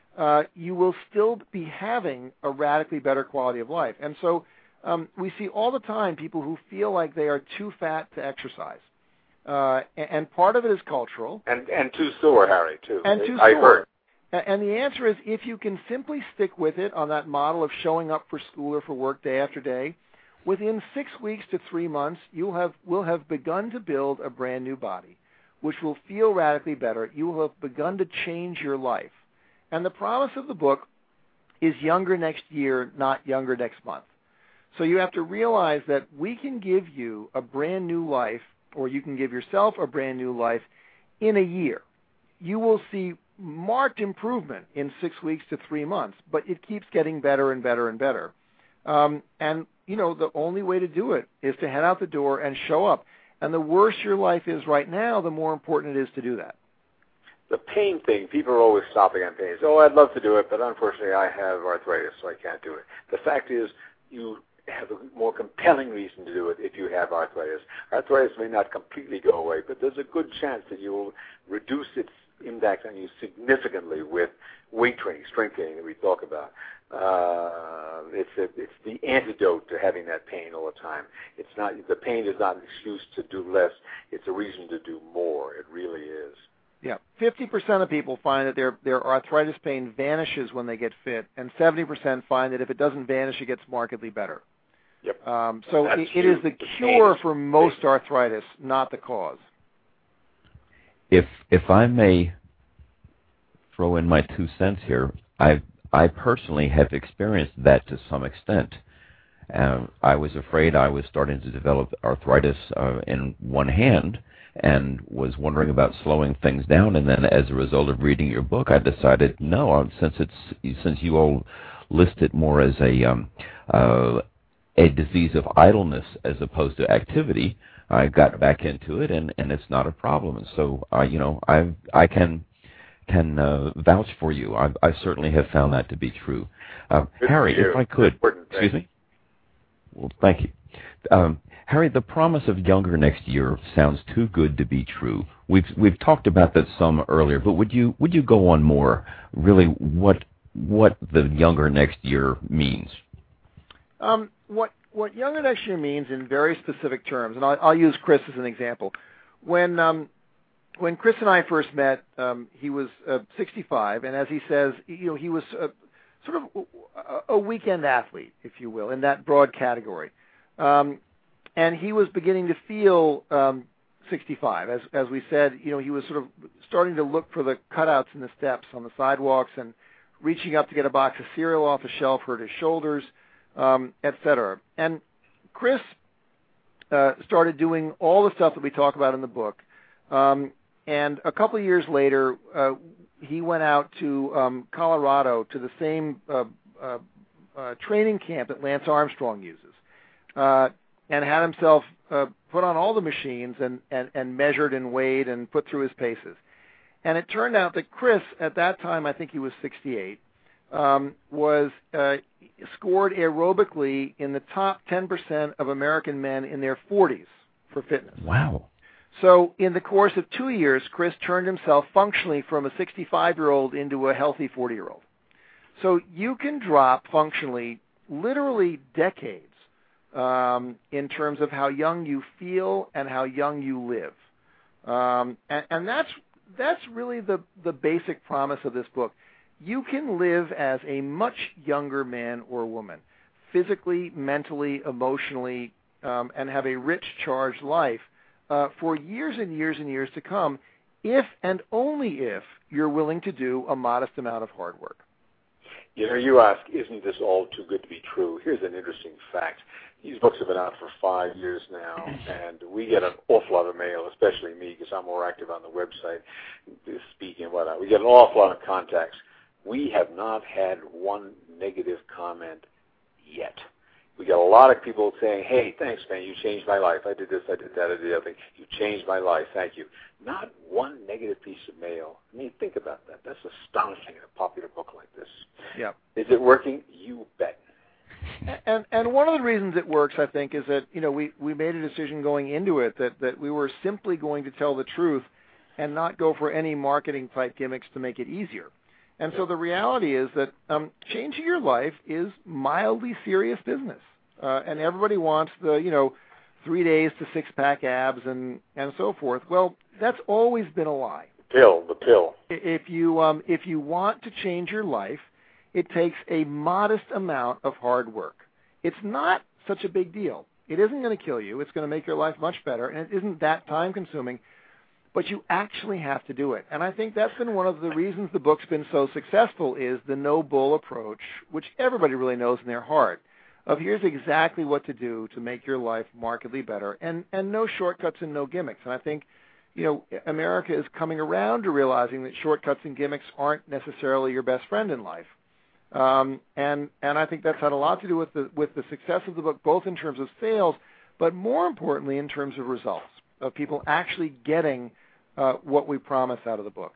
uh, you will still be having a radically better quality of life. And so um, we see all the time people who feel like they are too fat to exercise. Uh, and part of it is cultural. And and too sore, Harry, too. And too I sore. Heard. And the answer is, if you can simply stick with it on that model of showing up for school or for work day after day, within six weeks to three months, you have will have begun to build a brand new body, which will feel radically better. You will have begun to change your life. And the promise of the book is younger next year, not younger next month. So you have to realize that we can give you a brand new life, or you can give yourself a brand new life in a year. You will see marked improvement in six weeks to three months, but it keeps getting better and better and better. Um, and, you know, the only way to do it is to head out the door and show up. And the worse your life is right now, the more important it is to do that. The pain thing, people are always stopping on pain. Oh, I'd love to do it, but unfortunately I have arthritis, so I can't do it. The fact is, you have a more compelling reason to do it if you have arthritis. Arthritis may not completely go away, but there's a good chance that you will reduce its impact on you significantly with weight training, strength training that we talk about. Uh, it's a, it's the antidote to having that pain all the time. It's not the pain is not an excuse to do less. It's a reason to do more. It really is. Yeah, fifty percent of people find that their their arthritis pain vanishes when they get fit, and seventy percent find that if it doesn't vanish, it gets markedly better. Yep. Um, so it, it true. is the The cure pain. for most arthritis, not the cause. If if I may throw in my two cents here, I I personally have experienced that to some extent. Uh, I was afraid I was starting to develop arthritis uh, in one hand, and was wondering about slowing things down. And then, as a result of reading your book, I decided no, um, since it's since you all list it more as a um, uh, a disease of idleness as opposed to activity, I got back into it, and, and it's not a problem. And so, uh, you know, I I can can uh, vouch for you. I, I certainly have found that to be true. Uh, Harry, if I could, excuse me. Well, thank you. Um, Harry, the promise of younger next year sounds too good to be true. We've we've talked about that some earlier, but would you would you go on more? Really, what what the younger next year means? Um, what what younger next year means in very specific terms, and I'll, I'll use Chris as an example. When um, when Chris and I first met, um, he was uh, sixty-five, and as he says, you know, he was uh, sort of a, a weekend athlete, if you will, in that broad category. Um, and he was beginning to feel um, sixty-five. As as we said, you know, he was sort of starting to look for the cutouts in the steps on the sidewalks and reaching up to get a box of cereal off the shelf, hurt his shoulders, um, et cetera. And Chris uh, started doing all the stuff that we talk about in the book. Um, and a couple of years later, uh, he went out to um, Colorado to the same uh, uh, uh, training camp that Lance Armstrong uses. Uh, and had himself uh, put on all the machines and, and, and measured and weighed and put through his paces. And it turned out that Chris, at that time, I think he was sixty-eight, um, was uh, scored aerobically in the top ten percent of American men in their forties for fitness. Wow. So in the course of two years, Chris turned himself functionally from a sixty-five-year-old into a healthy forty-year-old. So you can drop functionally literally decades Um, in terms of how young you feel and how young you live. Um, and, and that's that's really the, the basic promise of this book. You can live as a much younger man or woman, physically, mentally, emotionally, um, and have a rich, charged life uh, for years and years and years to come, if and only if you're willing to do a modest amount of hard work. You know, you ask, isn't this all too good to be true? Here's an interesting fact. These books have been out for five years now, and we get an awful lot of mail, especially me, because I'm more active on the website, speaking and whatnot. We get an awful lot of contacts. We have not had one negative comment yet. We get a lot of people saying, hey, thanks, man, you changed my life. I did this, I did that, I did the other thing. You changed my life, thank you. Not one negative piece of mail. I mean, think about that. That's astonishing in a popular book like this. Yeah. Is it working? You bet. And and one of the reasons it works, I think, is that, you know, we, we made a decision going into it that, that we were simply going to tell the truth and not go for any marketing type gimmicks to make it easier. And so the reality is that um, changing your life is mildly serious business. Uh, and everybody wants the, you know, three days to six-pack abs and, and so forth. Well, that's always been a lie. Pill, the pill. If you, um, if you want to change your life, it takes a modest amount of hard work. It's not such a big deal. It isn't going to kill you. It's going to make your life much better, and it isn't that time-consuming. But you actually have to do it. And I think that's been one of the reasons the book's been so successful is the no-bull approach, which everybody really knows in their heart, of here's exactly what to do to make your life markedly better, and, and no shortcuts and no gimmicks. And I think, you know, America is coming around to realizing that shortcuts and gimmicks aren't necessarily your best friend in life. Um, and, and I think that's had a lot to do with the, with the success of the book, both in terms of sales, but more importantly in terms of results, of people actually getting uh, what we promise out of the book.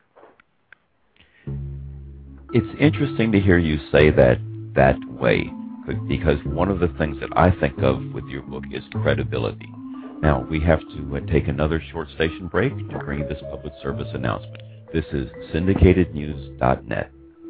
It's interesting to hear you say that that way, because one of the things that I think of with your book is credibility. Now, we have to uh, take another short station break to bring you this public service announcement. This is syndicated news dot net.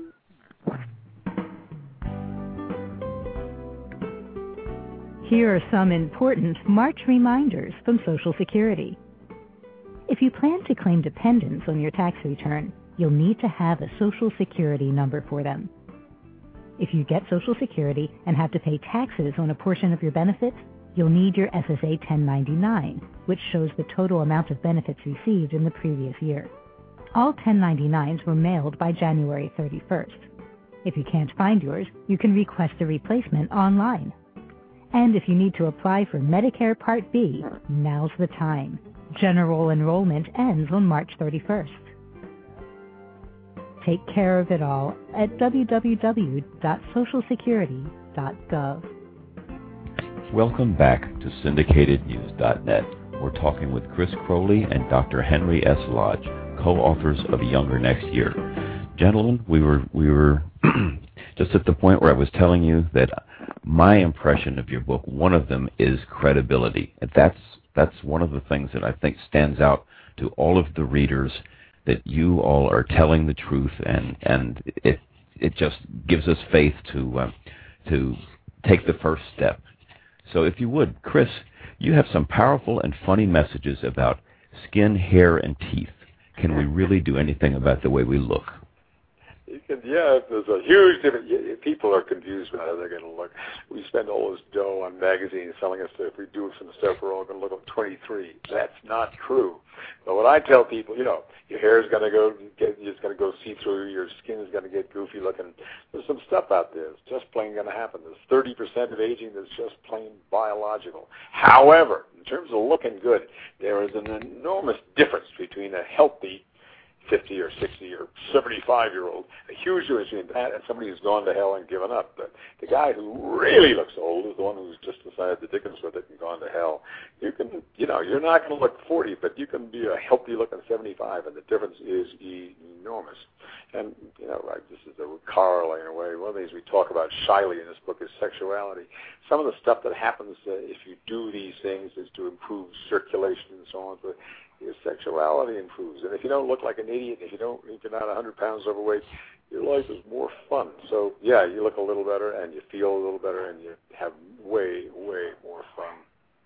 Here are some important March reminders from Social Security. If you plan to claim dependents on your tax return, you'll need to have a Social Security number for them. If you get Social Security and have to pay taxes on a portion of your benefits, you'll need your S S A ten ninety-nine, which shows the total amount of benefits received in the previous year. All ten ninety-nines were mailed by January thirty-first. If you can't find yours, you can request a replacement online. And if you need to apply for Medicare Part B, now's the time. General enrollment ends on March thirty-first. Take care of it all at w w w dot social security dot gov. Welcome back to syndicated news dot net. We're talking with Chris Crowley and Doctor Henry S. Lodge, co-authors of Younger Next Year. Gentlemen, we were we were just at the point where I was telling you that my impression of your book, one of them is credibility. And that's that's one of the things that I think stands out to all of the readers, that you all are telling the truth, and and it it just gives us faith to uh, to take the first step. So if you would, Chris, you have some powerful and funny messages about skin, hair, and teeth. Can we really do anything about the way we look? You can, yeah, there's a huge difference. People are confused about how they're going to look. We spend all this dough on magazines selling us that if we do some stuff, we're all going to look like twenty-three. That's not true. But what I tell people, you know, your hair is going to go, get, it's going to go see-through. Your skin is going to get goofy looking. There's some stuff out there that's just plain going to happen. There's thirty percent of aging that's just plain biological. However, in terms of looking good, there is an enormous difference between a healthy fifty or sixty or seventy-five year old, a huge difference between that and somebody who's gone to hell and given up. The, the guy who really looks old is the one who's just decided the dickens with it and gone to hell. You can, you know, you're not going to look forty, but you can be a healthy looking seventy-five, and the difference is enormous. And, you know, right, this is a corollary in a way. One of the things we talk about shyly in this book is sexuality. Some of the stuff that happens uh, if you do these things is to improve circulation and so on. But your sexuality improves, and if you don't look like an idiot, if you don't, if you're not one hundred pounds overweight, your life is more fun. So yeah, you look a little better, and you feel a little better, and you have way, way more fun.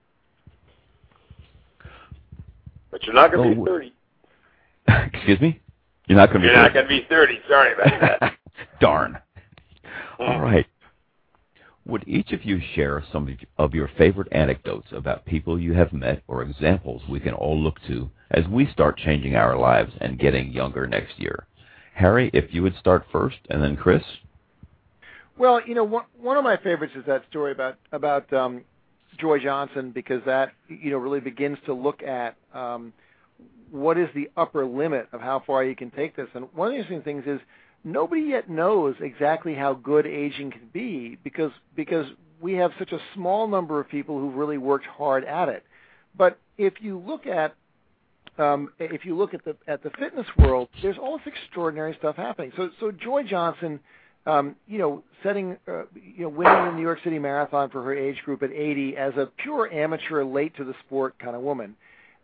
But you're not going to oh, be thirty. Excuse me? You're not going to be. You're not going to be thirty. Sorry about that. Darn. All right. Would each of you share some of your favorite anecdotes about people you have met, or examples we can all look to as we start changing our lives and getting younger next year? Harry, if you would start first, and then Chris? Well, you know, one, one of my favorites is that story about about um, Joy Johnson, because that, you know, really begins to look at um, what is the upper limit of how far you can take this. And one of the interesting things is, nobody yet knows exactly how good aging can be, because because we have such a small number of people who've really worked hard at it. But if you look at um, if you look at the at the fitness world, there's all this extraordinary stuff happening. So so Joy Johnson, um, you know, setting uh, you know winning the New York City Marathon for her age group at eighty as a pure amateur, late to the sport kind of woman.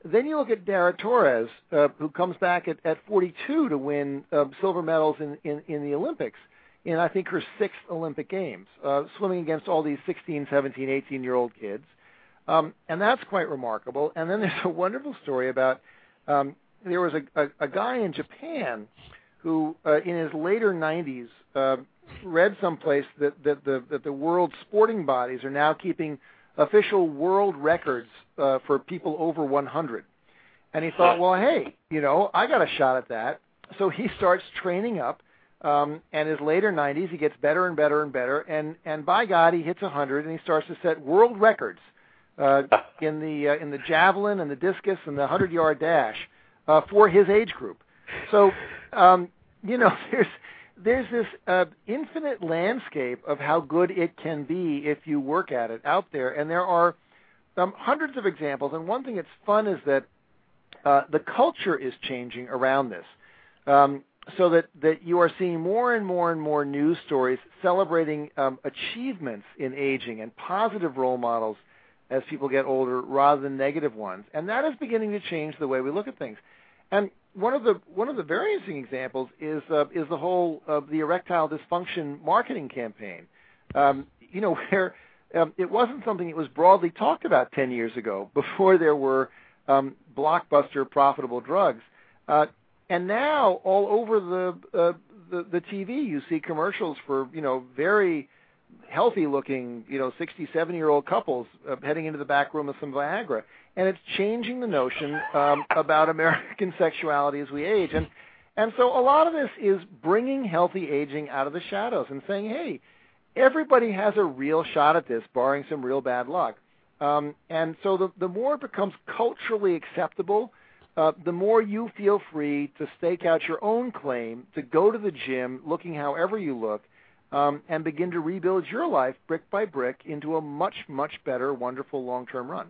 then you look at Dara Torres, uh, who comes back at, at forty-two to win uh, silver medals in, in, in the Olympics, in I think her sixth Olympic Games, uh, swimming against all these sixteen, seventeen, eighteen-year-old kids. Um, and that's quite remarkable. And then there's a wonderful story about um, there was a, a, a guy in Japan who, uh, in his later nineties, uh, read someplace that, that, the, that the world sporting bodies are now keeping official world records uh, for people over one hundred. And he thought, well, hey, you know, I got a shot at that. So he starts training up, um, and his later nineties, he gets better and better and better, and, and by God, he hits one hundred, and he starts to set world records uh, in the uh, in the javelin and the discus and the hundred-yard dash uh, for his age group. So, um, you know, there's there's this uh, infinite landscape of how good it can be if you work at it out there, and there are um, hundreds of examples. And one thing that's fun is that uh, the culture is changing around this, um, so that, that you are seeing more and more and more news stories celebrating um, achievements in aging and positive role models as people get older rather than negative ones. And that is beginning to change the way we look at things. And one of the one of the very interesting examples is uh, is the whole of uh, the erectile dysfunction marketing campaign. Um, you know, where um, it wasn't something that was broadly talked about ten years ago, before there were um, blockbuster profitable drugs, uh, and now all over the, uh, the the T V you see commercials for you know very healthy looking you know sixty, seventy year old couples uh, heading into the back room of some Viagra. And it's changing the notion um, about American sexuality as we age. And and so a lot of this is bringing healthy aging out of the shadows and saying, hey, everybody has a real shot at this, barring some real bad luck. Um, and so the, the more it becomes culturally acceptable, uh, the more you feel free to stake out your own claim, to go to the gym looking however you look, um, and begin to rebuild your life brick by brick into a much, much better, wonderful long-term run.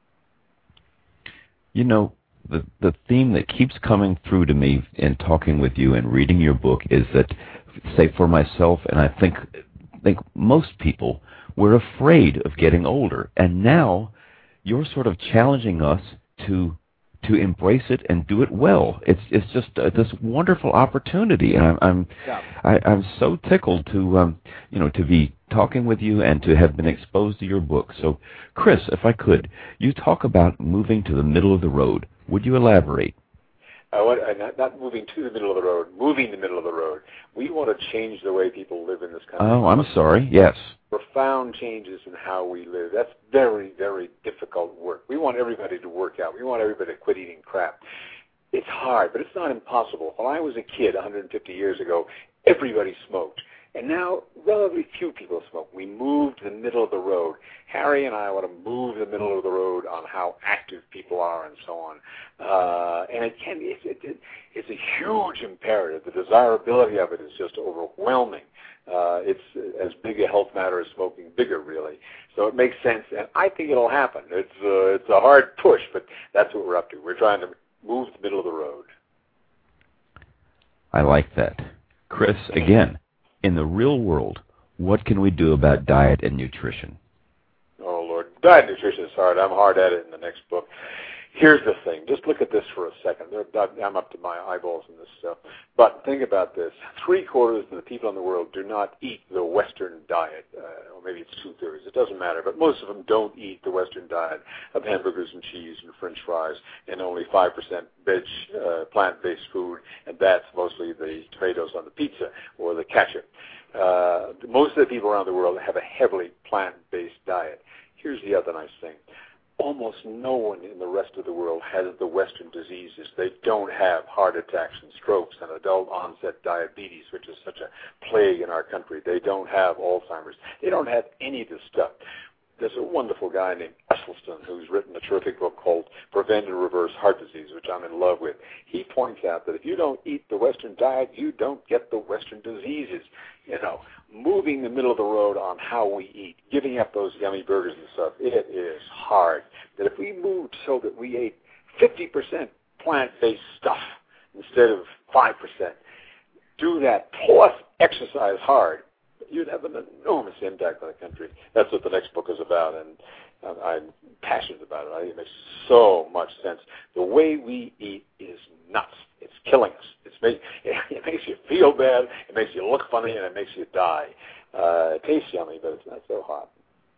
You know, the the theme that keeps coming through to me in talking with you and reading your book is that, say for myself, and I think think most people, we're afraid of getting older. And now you're sort of challenging us to to embrace it and do it well. It's it's just uh, this wonderful opportunity, and I'm I'm yeah. I, I'm so tickled to um you know to be talking with you and to have been exposed to your book. So, Chris, if I could, you talk about moving to the middle of the road. Would you elaborate? I want, uh, not, not moving to the middle of the road, moving the middle of the road. We want to change the way people live in this country. Oh, I'm sorry. Yes. Profound changes in how we live. That's very, very difficult work. We want everybody to work out. We want everybody to quit eating crap. It's hard, but it's not impossible. When I was a kid one hundred fifty years ago, everybody smoked. And now, relatively few people smoke. We moved to the middle of the road. Harry and I want to move the middle of the road on how active people are and so on. Uh, and it can, it, it, it's a huge imperative. The desirability of it is just overwhelming. Uh, it's as big a health matter as smoking, bigger, really. So it makes sense, and I think it'll happen. It's, uh, it's a hard push, but that's what we're up to. We're trying to move the middle of the road. I like that. Chris, again, in the real world, what can we do about diet and nutrition? Oh, Lord. Diet and nutrition is hard. I'm hard at it in the next book. Here's the thing. Just look at this for a second. I'm up to my eyeballs in this stuff. But think about this. Three-quarters of the people in the world do not eat the Western diet. Uh, or maybe it's two-thirds. It doesn't matter. But most of them don't eat the Western diet of hamburgers and cheese and French fries and only five percent veg, uh, plant-based food, and that's mostly the tomatoes on the pizza or the ketchup. Uh, most of the people around the world have a heavily plant-based diet. Here's the other nice thing. Almost no one in the rest of the world has the Western diseases. They don't have heart attacks and strokes and adult-onset diabetes, which is such a plague in our country. They don't have Alzheimer's. They don't have any of this stuff. There's a wonderful guy named Esselstyn who's written a terrific book called Prevent and Reverse Heart Disease, which I'm in love with. He points out that if you don't eat the Western diet, you don't get the Western diseases. You know, moving the middle of the road on how we eat, giving up those yummy burgers and stuff, it is hard. That if we moved so that we ate fifty percent plant-based stuff instead of five percent, do that plus exercise hard, you'd have an enormous impact on the country. That's what the next book is about, and I'm passionate about it. I think it makes so much sense. The way we eat is nuts. It's killing us. It's make, it makes you feel bad, it makes you look funny, and it makes you die. Uh, it tastes yummy, but it's not so hot.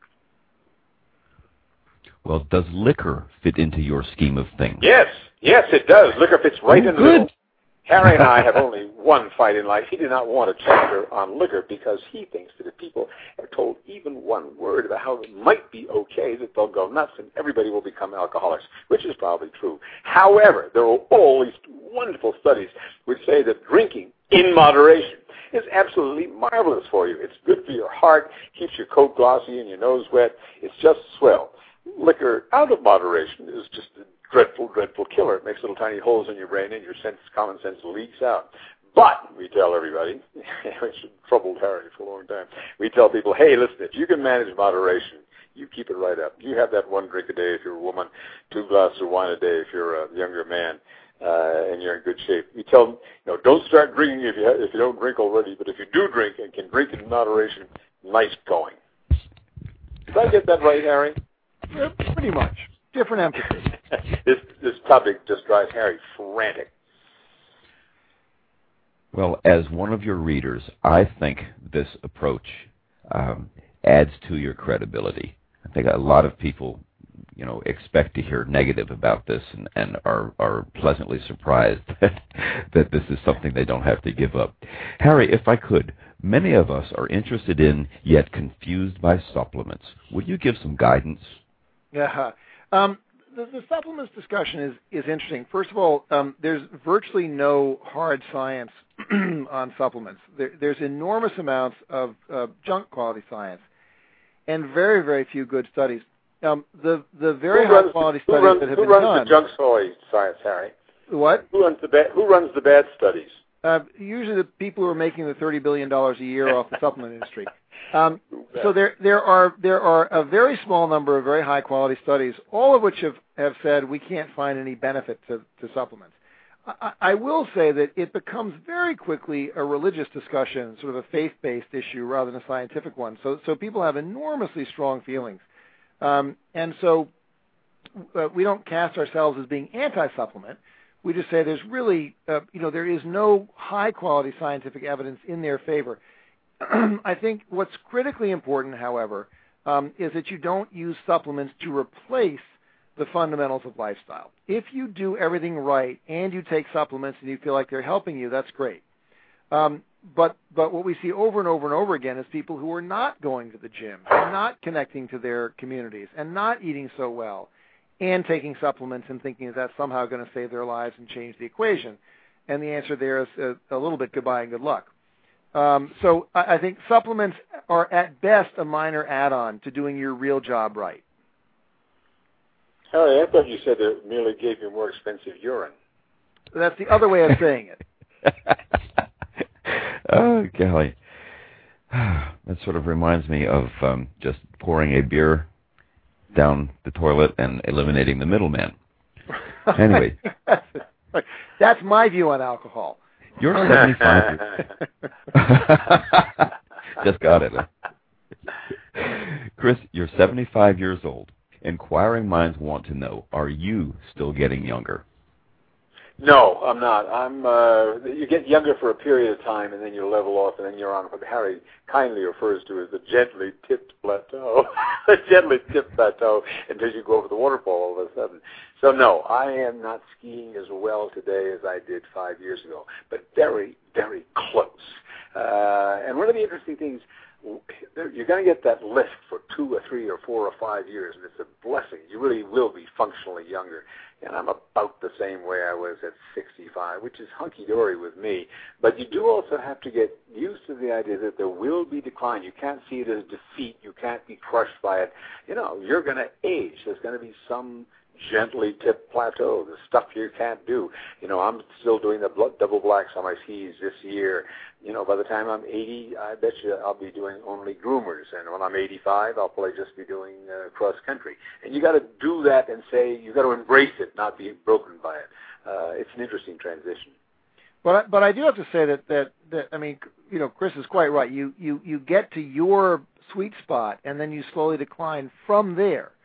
Well, does liquor fit into your scheme of things? Yes, yes, it does. Liquor fits right oh, in the good. middle. Harry and I have only one fight in life. He did not want a chapter on liquor because he thinks that if people are told even one word about how it might be okay, that they'll go nuts and everybody will become alcoholics, which is probably true. However, there are all these wonderful studies which say that drinking in moderation is absolutely marvelous for you. It's good for your heart, keeps your coat glossy and your nose wet. It's just swell. Liquor out of moderation is just a dreadful, dreadful killer. It makes little tiny holes in your brain and your sense, common sense leaks out. But we tell everybody, which troubled Harry for a long time, we tell people, hey, listen, if you can manage moderation, you keep it right up. You have that one drink a day if you're a woman, two glasses of wine a day if you're a younger man, uh, and you're in good shape. We tell them, you know, don't start drinking if you, ha- if you don't drink already, but if you do drink and can drink in moderation, nice going. Did I get that right, Harry? Uh, pretty much. Different emphasis. this this topic just drives Harry frantic. Well, as one of your readers, I think this approach um, adds to your credibility. I think a lot of people, you know, expect to hear negative about this and, and are, are pleasantly surprised that, that this is something they don't have to give up. Harry, if I could, many of us are interested in, yet confused by supplements. Would you give some guidance? Yeah. Um, the, the supplements discussion is, is interesting. First of all, um, there's virtually no hard science on supplements. There, there's enormous amounts of uh, junk quality science and very, very few good studies. Um, the the very high quality the, studies runs, that have who been runs done. the junk soy science, Harry? What? Who runs the bad? Who runs the bad studies? Uh, usually, the people who are making the thirty billion dollars a year off the supplement industry. Um, so there there are there are a very small number of very high quality studies, all of which have, have said we can't find any benefit to, to supplements. I, I will say that it becomes very quickly a religious discussion, sort of a faith-based issue rather than a scientific one. So so people have enormously strong feelings. Um, and so uh, we don't cast ourselves as being anti-supplement. We just say there's really, uh, you know, there is no high-quality scientific evidence in their favor. I think what's critically important, however, um, is that you don't use supplements to replace the fundamentals of lifestyle. If you do everything right and you take supplements and you feel like they're helping you, that's great. Um, but but what we see over and over and over again is people who are not going to the gym, and not connecting to their communities, and not eating so well, and taking supplements and thinking that that's somehow going to save their lives and change the equation. And the answer there is a, a little bit goodbye and good luck. Um, so I, I think supplements are at best a minor add-on to doing your real job right. Harry, I thought you said it merely gave you more expensive urine. That's the other way of saying it. Oh, golly. That sort of reminds me of um, just pouring a beer down the toilet and eliminating the middleman. Anyway. That's my view on alcohol. You're seventy-five. Just got it. Chris, you're seventy-five years old. Inquiring minds want to know, are you still getting younger? No, I'm not. I'm. Uh, you get younger for a period of time, and then you level off, and then you're on what Harry kindly refers to as the gently tipped plateau. The gently tipped plateau until you go over the waterfall all of a sudden. So no, I am not skiing as well today as I did five years ago, but very, very close. Uh, and one of the interesting things, you're going to get that lift for two or three or four or five years, and it's a blessing. You really will be functionally younger. And I'm about the same way I was at sixty-five, which is hunky-dory with me. But you do also have to get used to the idea that there will be decline. You can't see it as defeat. You can't be crushed by it. You know, you're going to age. There's going to be some gently tipped plateau, the stuff you can't do. You know, I'm still doing the bl- double blacks on my skis this year. You know, by the time I'm eighty, I bet you I'll be doing only groomers. And when I'm eighty-five, I'll probably just be doing uh, cross country. And you got to do that and say, you got to embrace it, not be broken by it. Uh, it's an interesting transition. But I, but I do have to say that, that, that, I mean, you know, Chris is quite right. You, you, you get to your sweet spot, and then you slowly decline from there.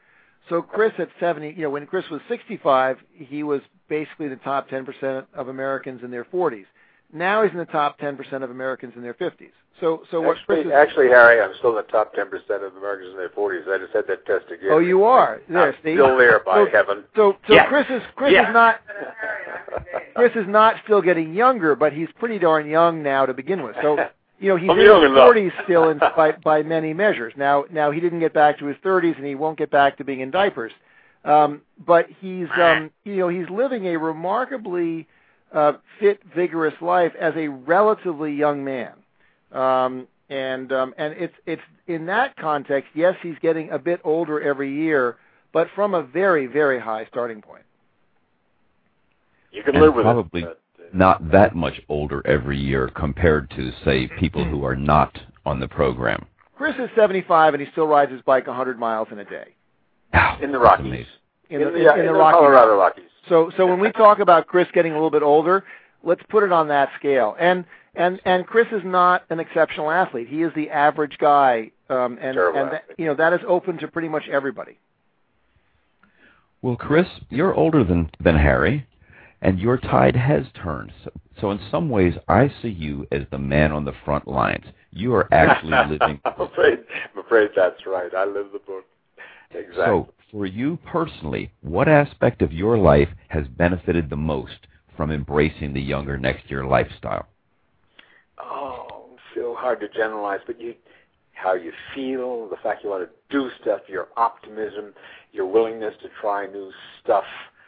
so Chris at seventy, you know, when Chris was sixty-five, he was basically the top ten percent of Americans in their forties. Now he's in the top ten percent of Americans in their fifties. So, so what actually, Chris is, actually, Harry, I'm still in the top ten percent of Americans in their forties. I just had that test again. Oh, you are? There, I'm Steve. still there, by so, heaven. So, so yes. Chris is Chris yes. is not Chris is not still getting younger, but he's pretty darn young now to begin with. So, you know, he's I'm in young his enough. forties still, in, by by many measures. Now, now he didn't get back to his thirties, and he won't get back to being in diapers. Um, but he's, um, you know, he's living a remarkably uh, fit, vigorous life as a relatively young man. Um, and um, and it's it's in that context, yes, he's getting a bit older every year, but from a very, very high starting point. You can and live with probably it. But, uh, not that much older every year compared to, say, people who are not on the program. Chris is seventy-five, and he still rides his bike one hundred miles in a day. in the Rockies. In the, in, in, yeah, in in the the Rockies. Colorado Rockies. So, so when we talk about Chris getting a little bit older, let's put it on that scale. And and and Chris is not an exceptional athlete. He is the average guy, um, and Terrible and that, athlete. you know that is open to pretty much everybody. Well, Chris, you're older than than Harry, and your tide has turned. So, so in some ways, I see you as the man on the front lines. You are actually living. I'm afraid, I'm afraid that's right. I live the book. Exactly. So, for you personally, what aspect of your life has benefited the most from embracing the Younger Next Year lifestyle? Oh, so hard to generalize, but you, how you feel, the fact you want to do stuff, your optimism, your willingness to try new stuff.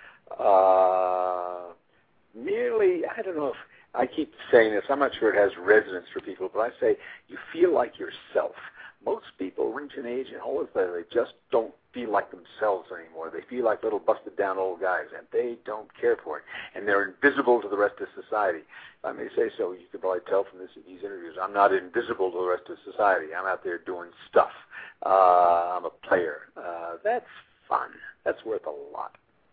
Uh, merely, I don't know if I keep saying this. I'm not sure it has resonance for people, but I say you feel like yourself. Most people reach an age and all of a sudden they just don't feel like themselves anymore. They feel like little busted down old guys, and they don't care for it. And they're invisible to the rest of society. If I may say so, you can probably tell from this, these interviews, I'm not invisible to the rest of society. I'm out there doing stuff. Uh, I'm a player. Uh, that's fun. That's worth a lot.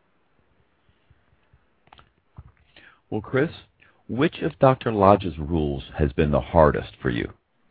Well, Chris, which of Doctor Lodge's rules has been the hardest for you?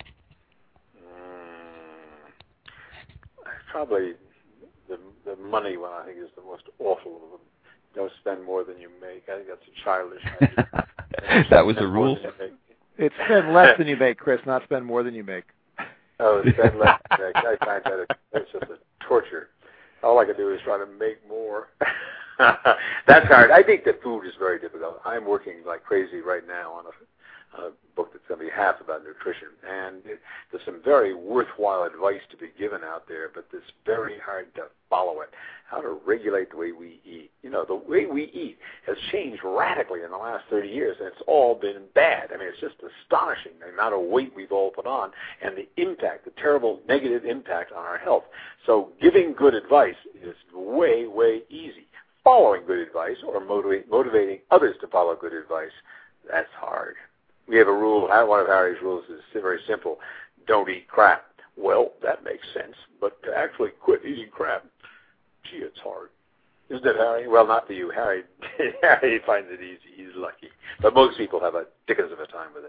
Probably the the money one, I think, is the most awful of them. Don't spend more than you make. I think that's a childish idea. That was the rule? It's spend less than you make, Chris, not spend more than you make. Oh, spend less than you make. I find that a, that's just a torture. All I can do is try to make more. That's hard. I think that food is very difficult. I'm working like crazy right now on a a book that's going to be half about nutrition, and it, there's some very worthwhile advice to be given out there, but it's very hard to follow it. How to regulate the way we eat. You know, the way we eat has changed radically in the last thirty years, and it's all been bad. I mean, it's just astonishing the amount of weight we've all put on and the impact, the terrible negative impact on our health. So giving good advice is way, way easy. Following good advice or motivate, motivating others to follow good advice, that's hard. We have a rule, one of Harry's rules is very simple, don't eat crap. Well, that makes sense, but to actually quit eating crap, gee, it's hard. Isn't it, Harry? Well, not for you. Harry Harry finds it easy. He's lucky. But most people have a dickens of a time with it.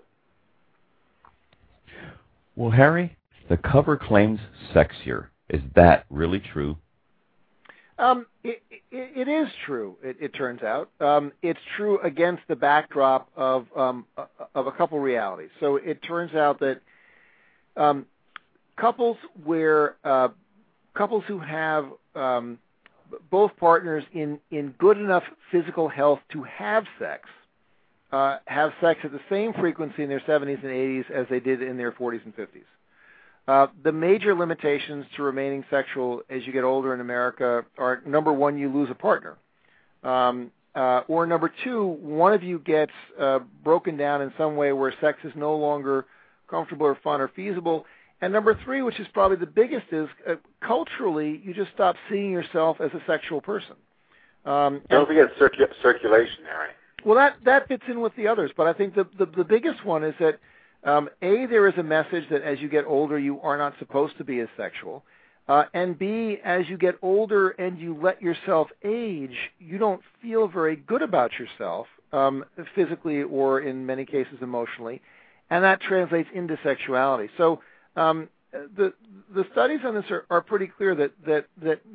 Well, Harry, the cover claims sexier. Is that really true? Um, it, it, it is true. It, it turns out um, it's true against the backdrop of um, of a couple realities. So it turns out that um, couples where uh, couples who have um, both partners in, in good enough physical health to have sex uh, have sex at the same frequency in their seventies and eighties as they did in their forties and fifties. Uh, the major limitations to remaining sexual as you get older in America are, number one, you lose a partner. Um, uh, or number two, one of you gets uh, broken down in some way where sex is no longer comfortable or fun or feasible. And number three, which is probably the biggest, is uh, culturally you just stop seeing yourself as a sexual person. Um, Don't forget circu- circulation, Harry. Well, that, that fits in with the others, but I think the, the, the biggest one is that Um, A, there is a message that as you get older, you are not supposed to be as sexual. Uh, and B, as you get older and you let yourself age, you don't feel very good about yourself, um, physically or in many cases emotionally, and that translates into sexuality. So um, the the studies on this are, are pretty clear that, that, that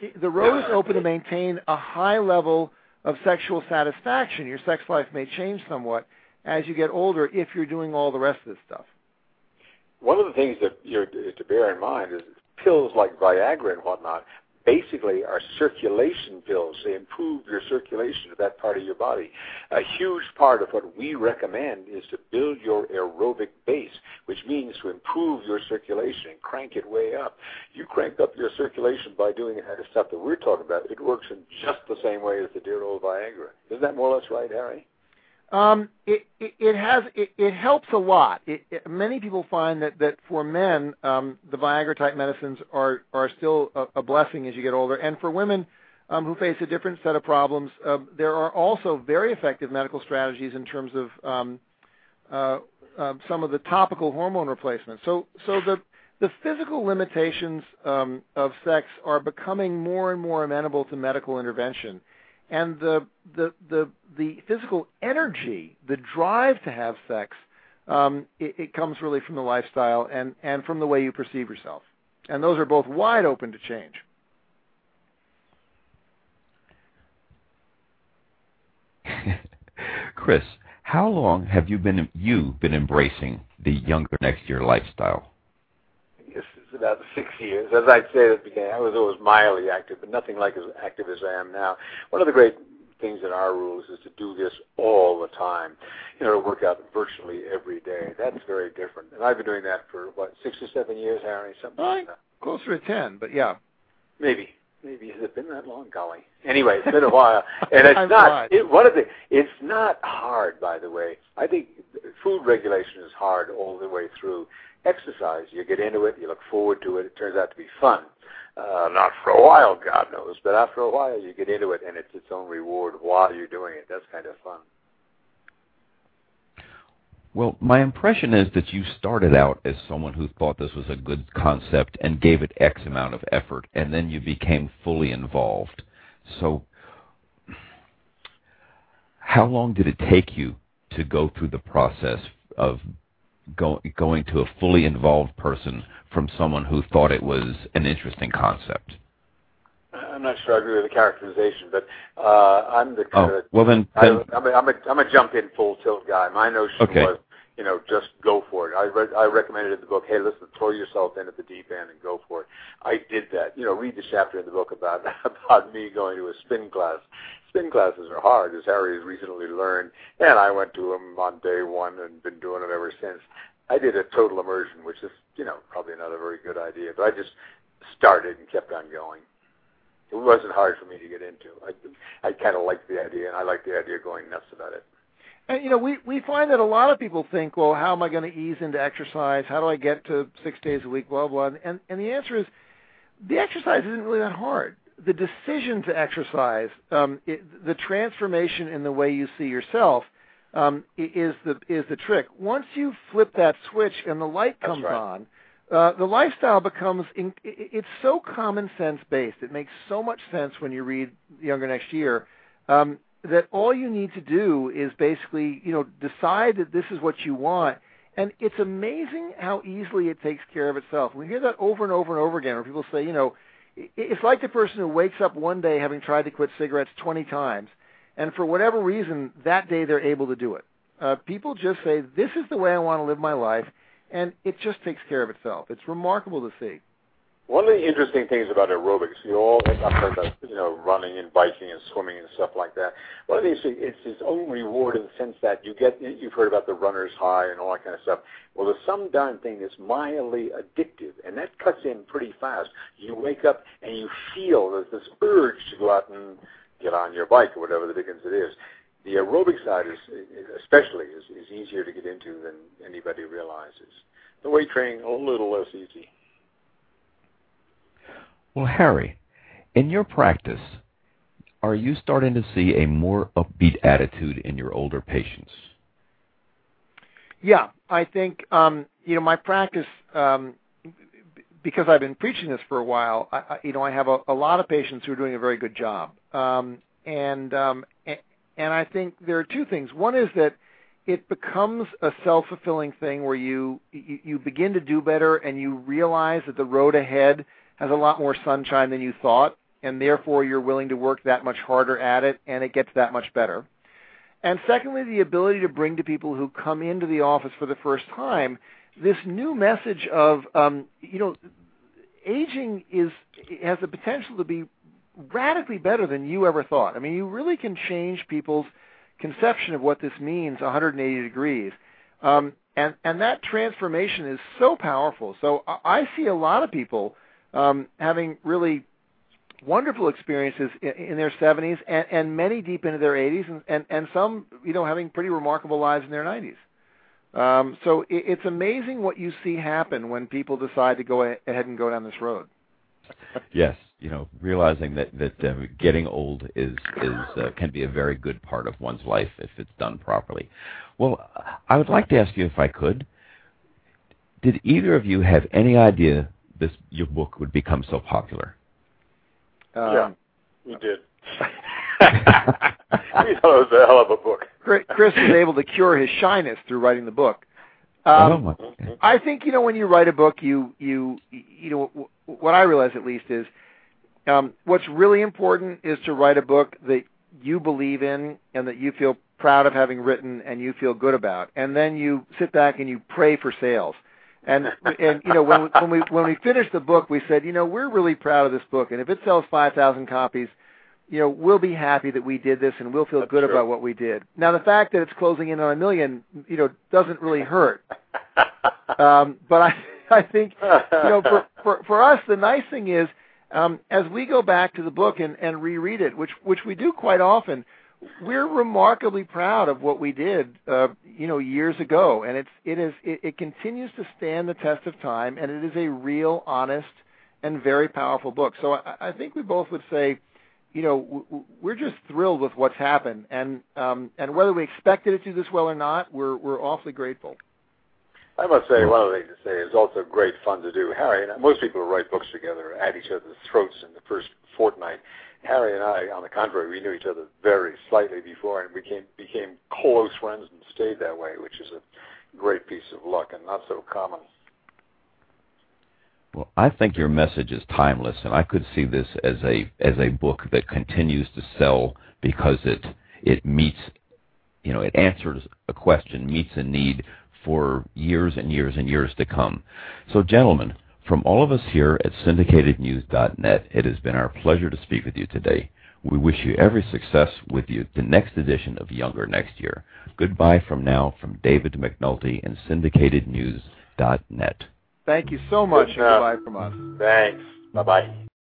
the road is open to maintain a high level of sexual satisfaction. Your sex life may change somewhat as you get older if you're doing all the rest of this stuff. One of the things that you're to bear in mind is pills like Viagra and whatnot basically are circulation pills. They improve your circulation of that part of your body. A huge part of what we recommend is to build your aerobic base, which means to improve your circulation and crank it way up. You crank up your circulation by doing the kind of stuff that we're talking about. It works in just the same way as the dear old Viagra. Isn't that more or less right, Harry? Um, it, it, it has it, it helps a lot. It, it, many people find that, that for men, um, the Viagra type medicines are are still a, a blessing as you get older, and for women um, who face a different set of problems, uh, there are also very effective medical strategies in terms of um, uh, uh, some of the topical hormone replacements. So so the the physical limitations um, of sex are becoming more and more amenable to medical intervention. And the, the the the physical energy, the drive to have sex, um, it, it comes really from the lifestyle and, and from the way you perceive yourself. And those are both wide open to change. Chris, how long have you been you been embracing the Younger Next Year lifestyle? Yes, it's about six years. As I'd say at the beginning, I was always mildly active, but nothing like as active as I am now. One of the great things in our rules is to do this all the time. You know, to work out virtually every day. That's very different. And I've been doing that for, what, six or seven years, Harry? Something like that. Closer to ten, but yeah. Maybe. Maybe. Has it been that long? Golly. Anyway, it's been a while. And it's not, it, one of the, it's not hard, by the way. I think food regulation is hard all the way through. Exercise, you get into it, you look forward to it, it turns out to be fun. Uh, not for a while, God knows, but after a while you get into it and it's its own reward while you're doing it. That's kind of fun. Well, my impression is that you started out as someone who thought this was a good concept and gave it X amount of effort, and then you became fully involved. So how long did it take you to go through the process of Go, going to a fully involved person from someone who thought it was an interesting concept? I'm not sure I agree with the characterization, but uh, I'm the kind oh, of, well then, I, then I'm, a, I'm, a, I'm a jump-in full-tilt guy. My notion okay. was, you know, just go for it. I read, I recommended in the book, hey, listen, throw yourself in at the deep end and go for it. I did that. You know, read the chapter in the book about about me going to a spin class. Spin classes are hard, as Harry has recently learned, and I went to them on day one and been doing it ever since. I did a total immersion, which is, you know, probably not a very good idea, but I just started and kept on going. It wasn't hard for me to get into. I, I kind of liked the idea, and I liked the idea of going nuts about it. And, you know, we, we find that a lot of people think, well, how am I going to ease into exercise? How do I get to six days a week, blah, blah. And, and the answer is the exercise isn't really that hard. The decision to exercise, um, it, the transformation in the way you see yourself um, is the is the trick. Once you flip that switch and the light comes right. on, uh, the lifestyle becomes, in, it, it's so common sense based. It makes so much sense when you read Younger Next Year um, that all you need to do is basically, you know, decide that this is what you want. And it's amazing how easily it takes care of itself. We hear that over and over and over again where people say, you know, it's like the person who wakes up one day having tried to quit cigarettes twenty times, and for whatever reason, that day they're able to do it. Uh, people just say, this is the way I want to live my life, and it just takes care of itself. It's remarkable to see. One of the interesting things about aerobics, you all I've heard about, you know, running and biking and swimming and stuff like that. One of these things, it's its own reward in the sense that you get, you've heard about the runner's high and all that kind of stuff. Well, there's some darn thing that's mildly addictive, and that cuts in pretty fast. You wake up and you feel there's this urge to go out and get on your bike or whatever the dickens it is. The aerobic side, is, especially, is, is easier to get into than anybody realizes. The weight training, a little less easy. Well, Harry, in your practice, are you starting to see a more upbeat attitude in your older patients? Yeah, I think, um, you know, my practice, um, because I've been preaching this for a while, I, I, you know, I have a, a lot of patients who are doing a very good job. Um, and, um, and I think there are two things. One is that it becomes a self-fulfilling thing where you, you, you begin to do better and you realize that the road ahead has a lot more sunshine than you thought, and therefore you're willing to work that much harder at it, and it gets that much better. And secondly, the ability to bring to people who come into the office for the first time this new message of, um, you know, aging is has the potential to be radically better than you ever thought. I mean, you really can change people's conception of what this means one hundred eighty degrees. Um, and, and that transformation is so powerful. So I see a lot of people um, having really wonderful experiences in, in their seventies and, and many deep into their eighties, and, and, and some, you know, having pretty remarkable lives in their nineties. Um, so it, it's amazing what you see happen when people decide to go ahead and go down this road. Yes, you know, realizing that that uh, getting old is is uh, can be a very good part of one's life if it's done properly. Well, I would like to ask you, if I could, did either of you have any idea this your book would become so popular? Um, yeah, we did. We thought it was a hell of a book. Chris was able to cure his shyness through writing the book. Um, oh, I think, you know, when you write a book, you you you know, what I realize at least is um, what's really important is to write a book that you believe in and that you feel proud of having written and you feel good about, and then you sit back and you pray for sales. And and you know, when we, when we when we finished the book, we said, you know, we're really proud of this book, and if it sells five thousand copies, you know, we'll be happy that we did this, and we'll feel That's good true. about what we did. Now, the fact that it's closing in on a million, you know, doesn't really hurt. Um, but I, I think, you know, for, for, for us, the nice thing is, um, as we go back to the book and, and reread it, which which we do quite often, we're remarkably proud of what we did, uh, you know, years ago, and it's it is it, it continues to stand the test of time, and it is a real, honest, and very powerful book. So I, I think we both would say, you know, we're just thrilled with what's happened, and um, and whether we expected it to do this well or not, we're we're awfully grateful. I must say, one of the things to say is also great fun to do. Harry and I, most people who write books together at each other's throats in the first fortnight. Harry and I, on the contrary, we knew each other very slightly before and became became close friends and stayed that way, which is a great piece of luck and not so common. Well, I think your message is timeless, and I could see this as a as a book that continues to sell because it it meets, you know, it answers a question, meets a need for years and years and years to come. So, gentlemen, from all of us here at syndicated news dot net, it has been our pleasure to speak with you today. We wish you every success with you the next edition of Younger Next Year. Goodbye from now from David McNulty and syndicated news dot net. Thank you so much, and goodbye from us. Thanks. Bye-bye.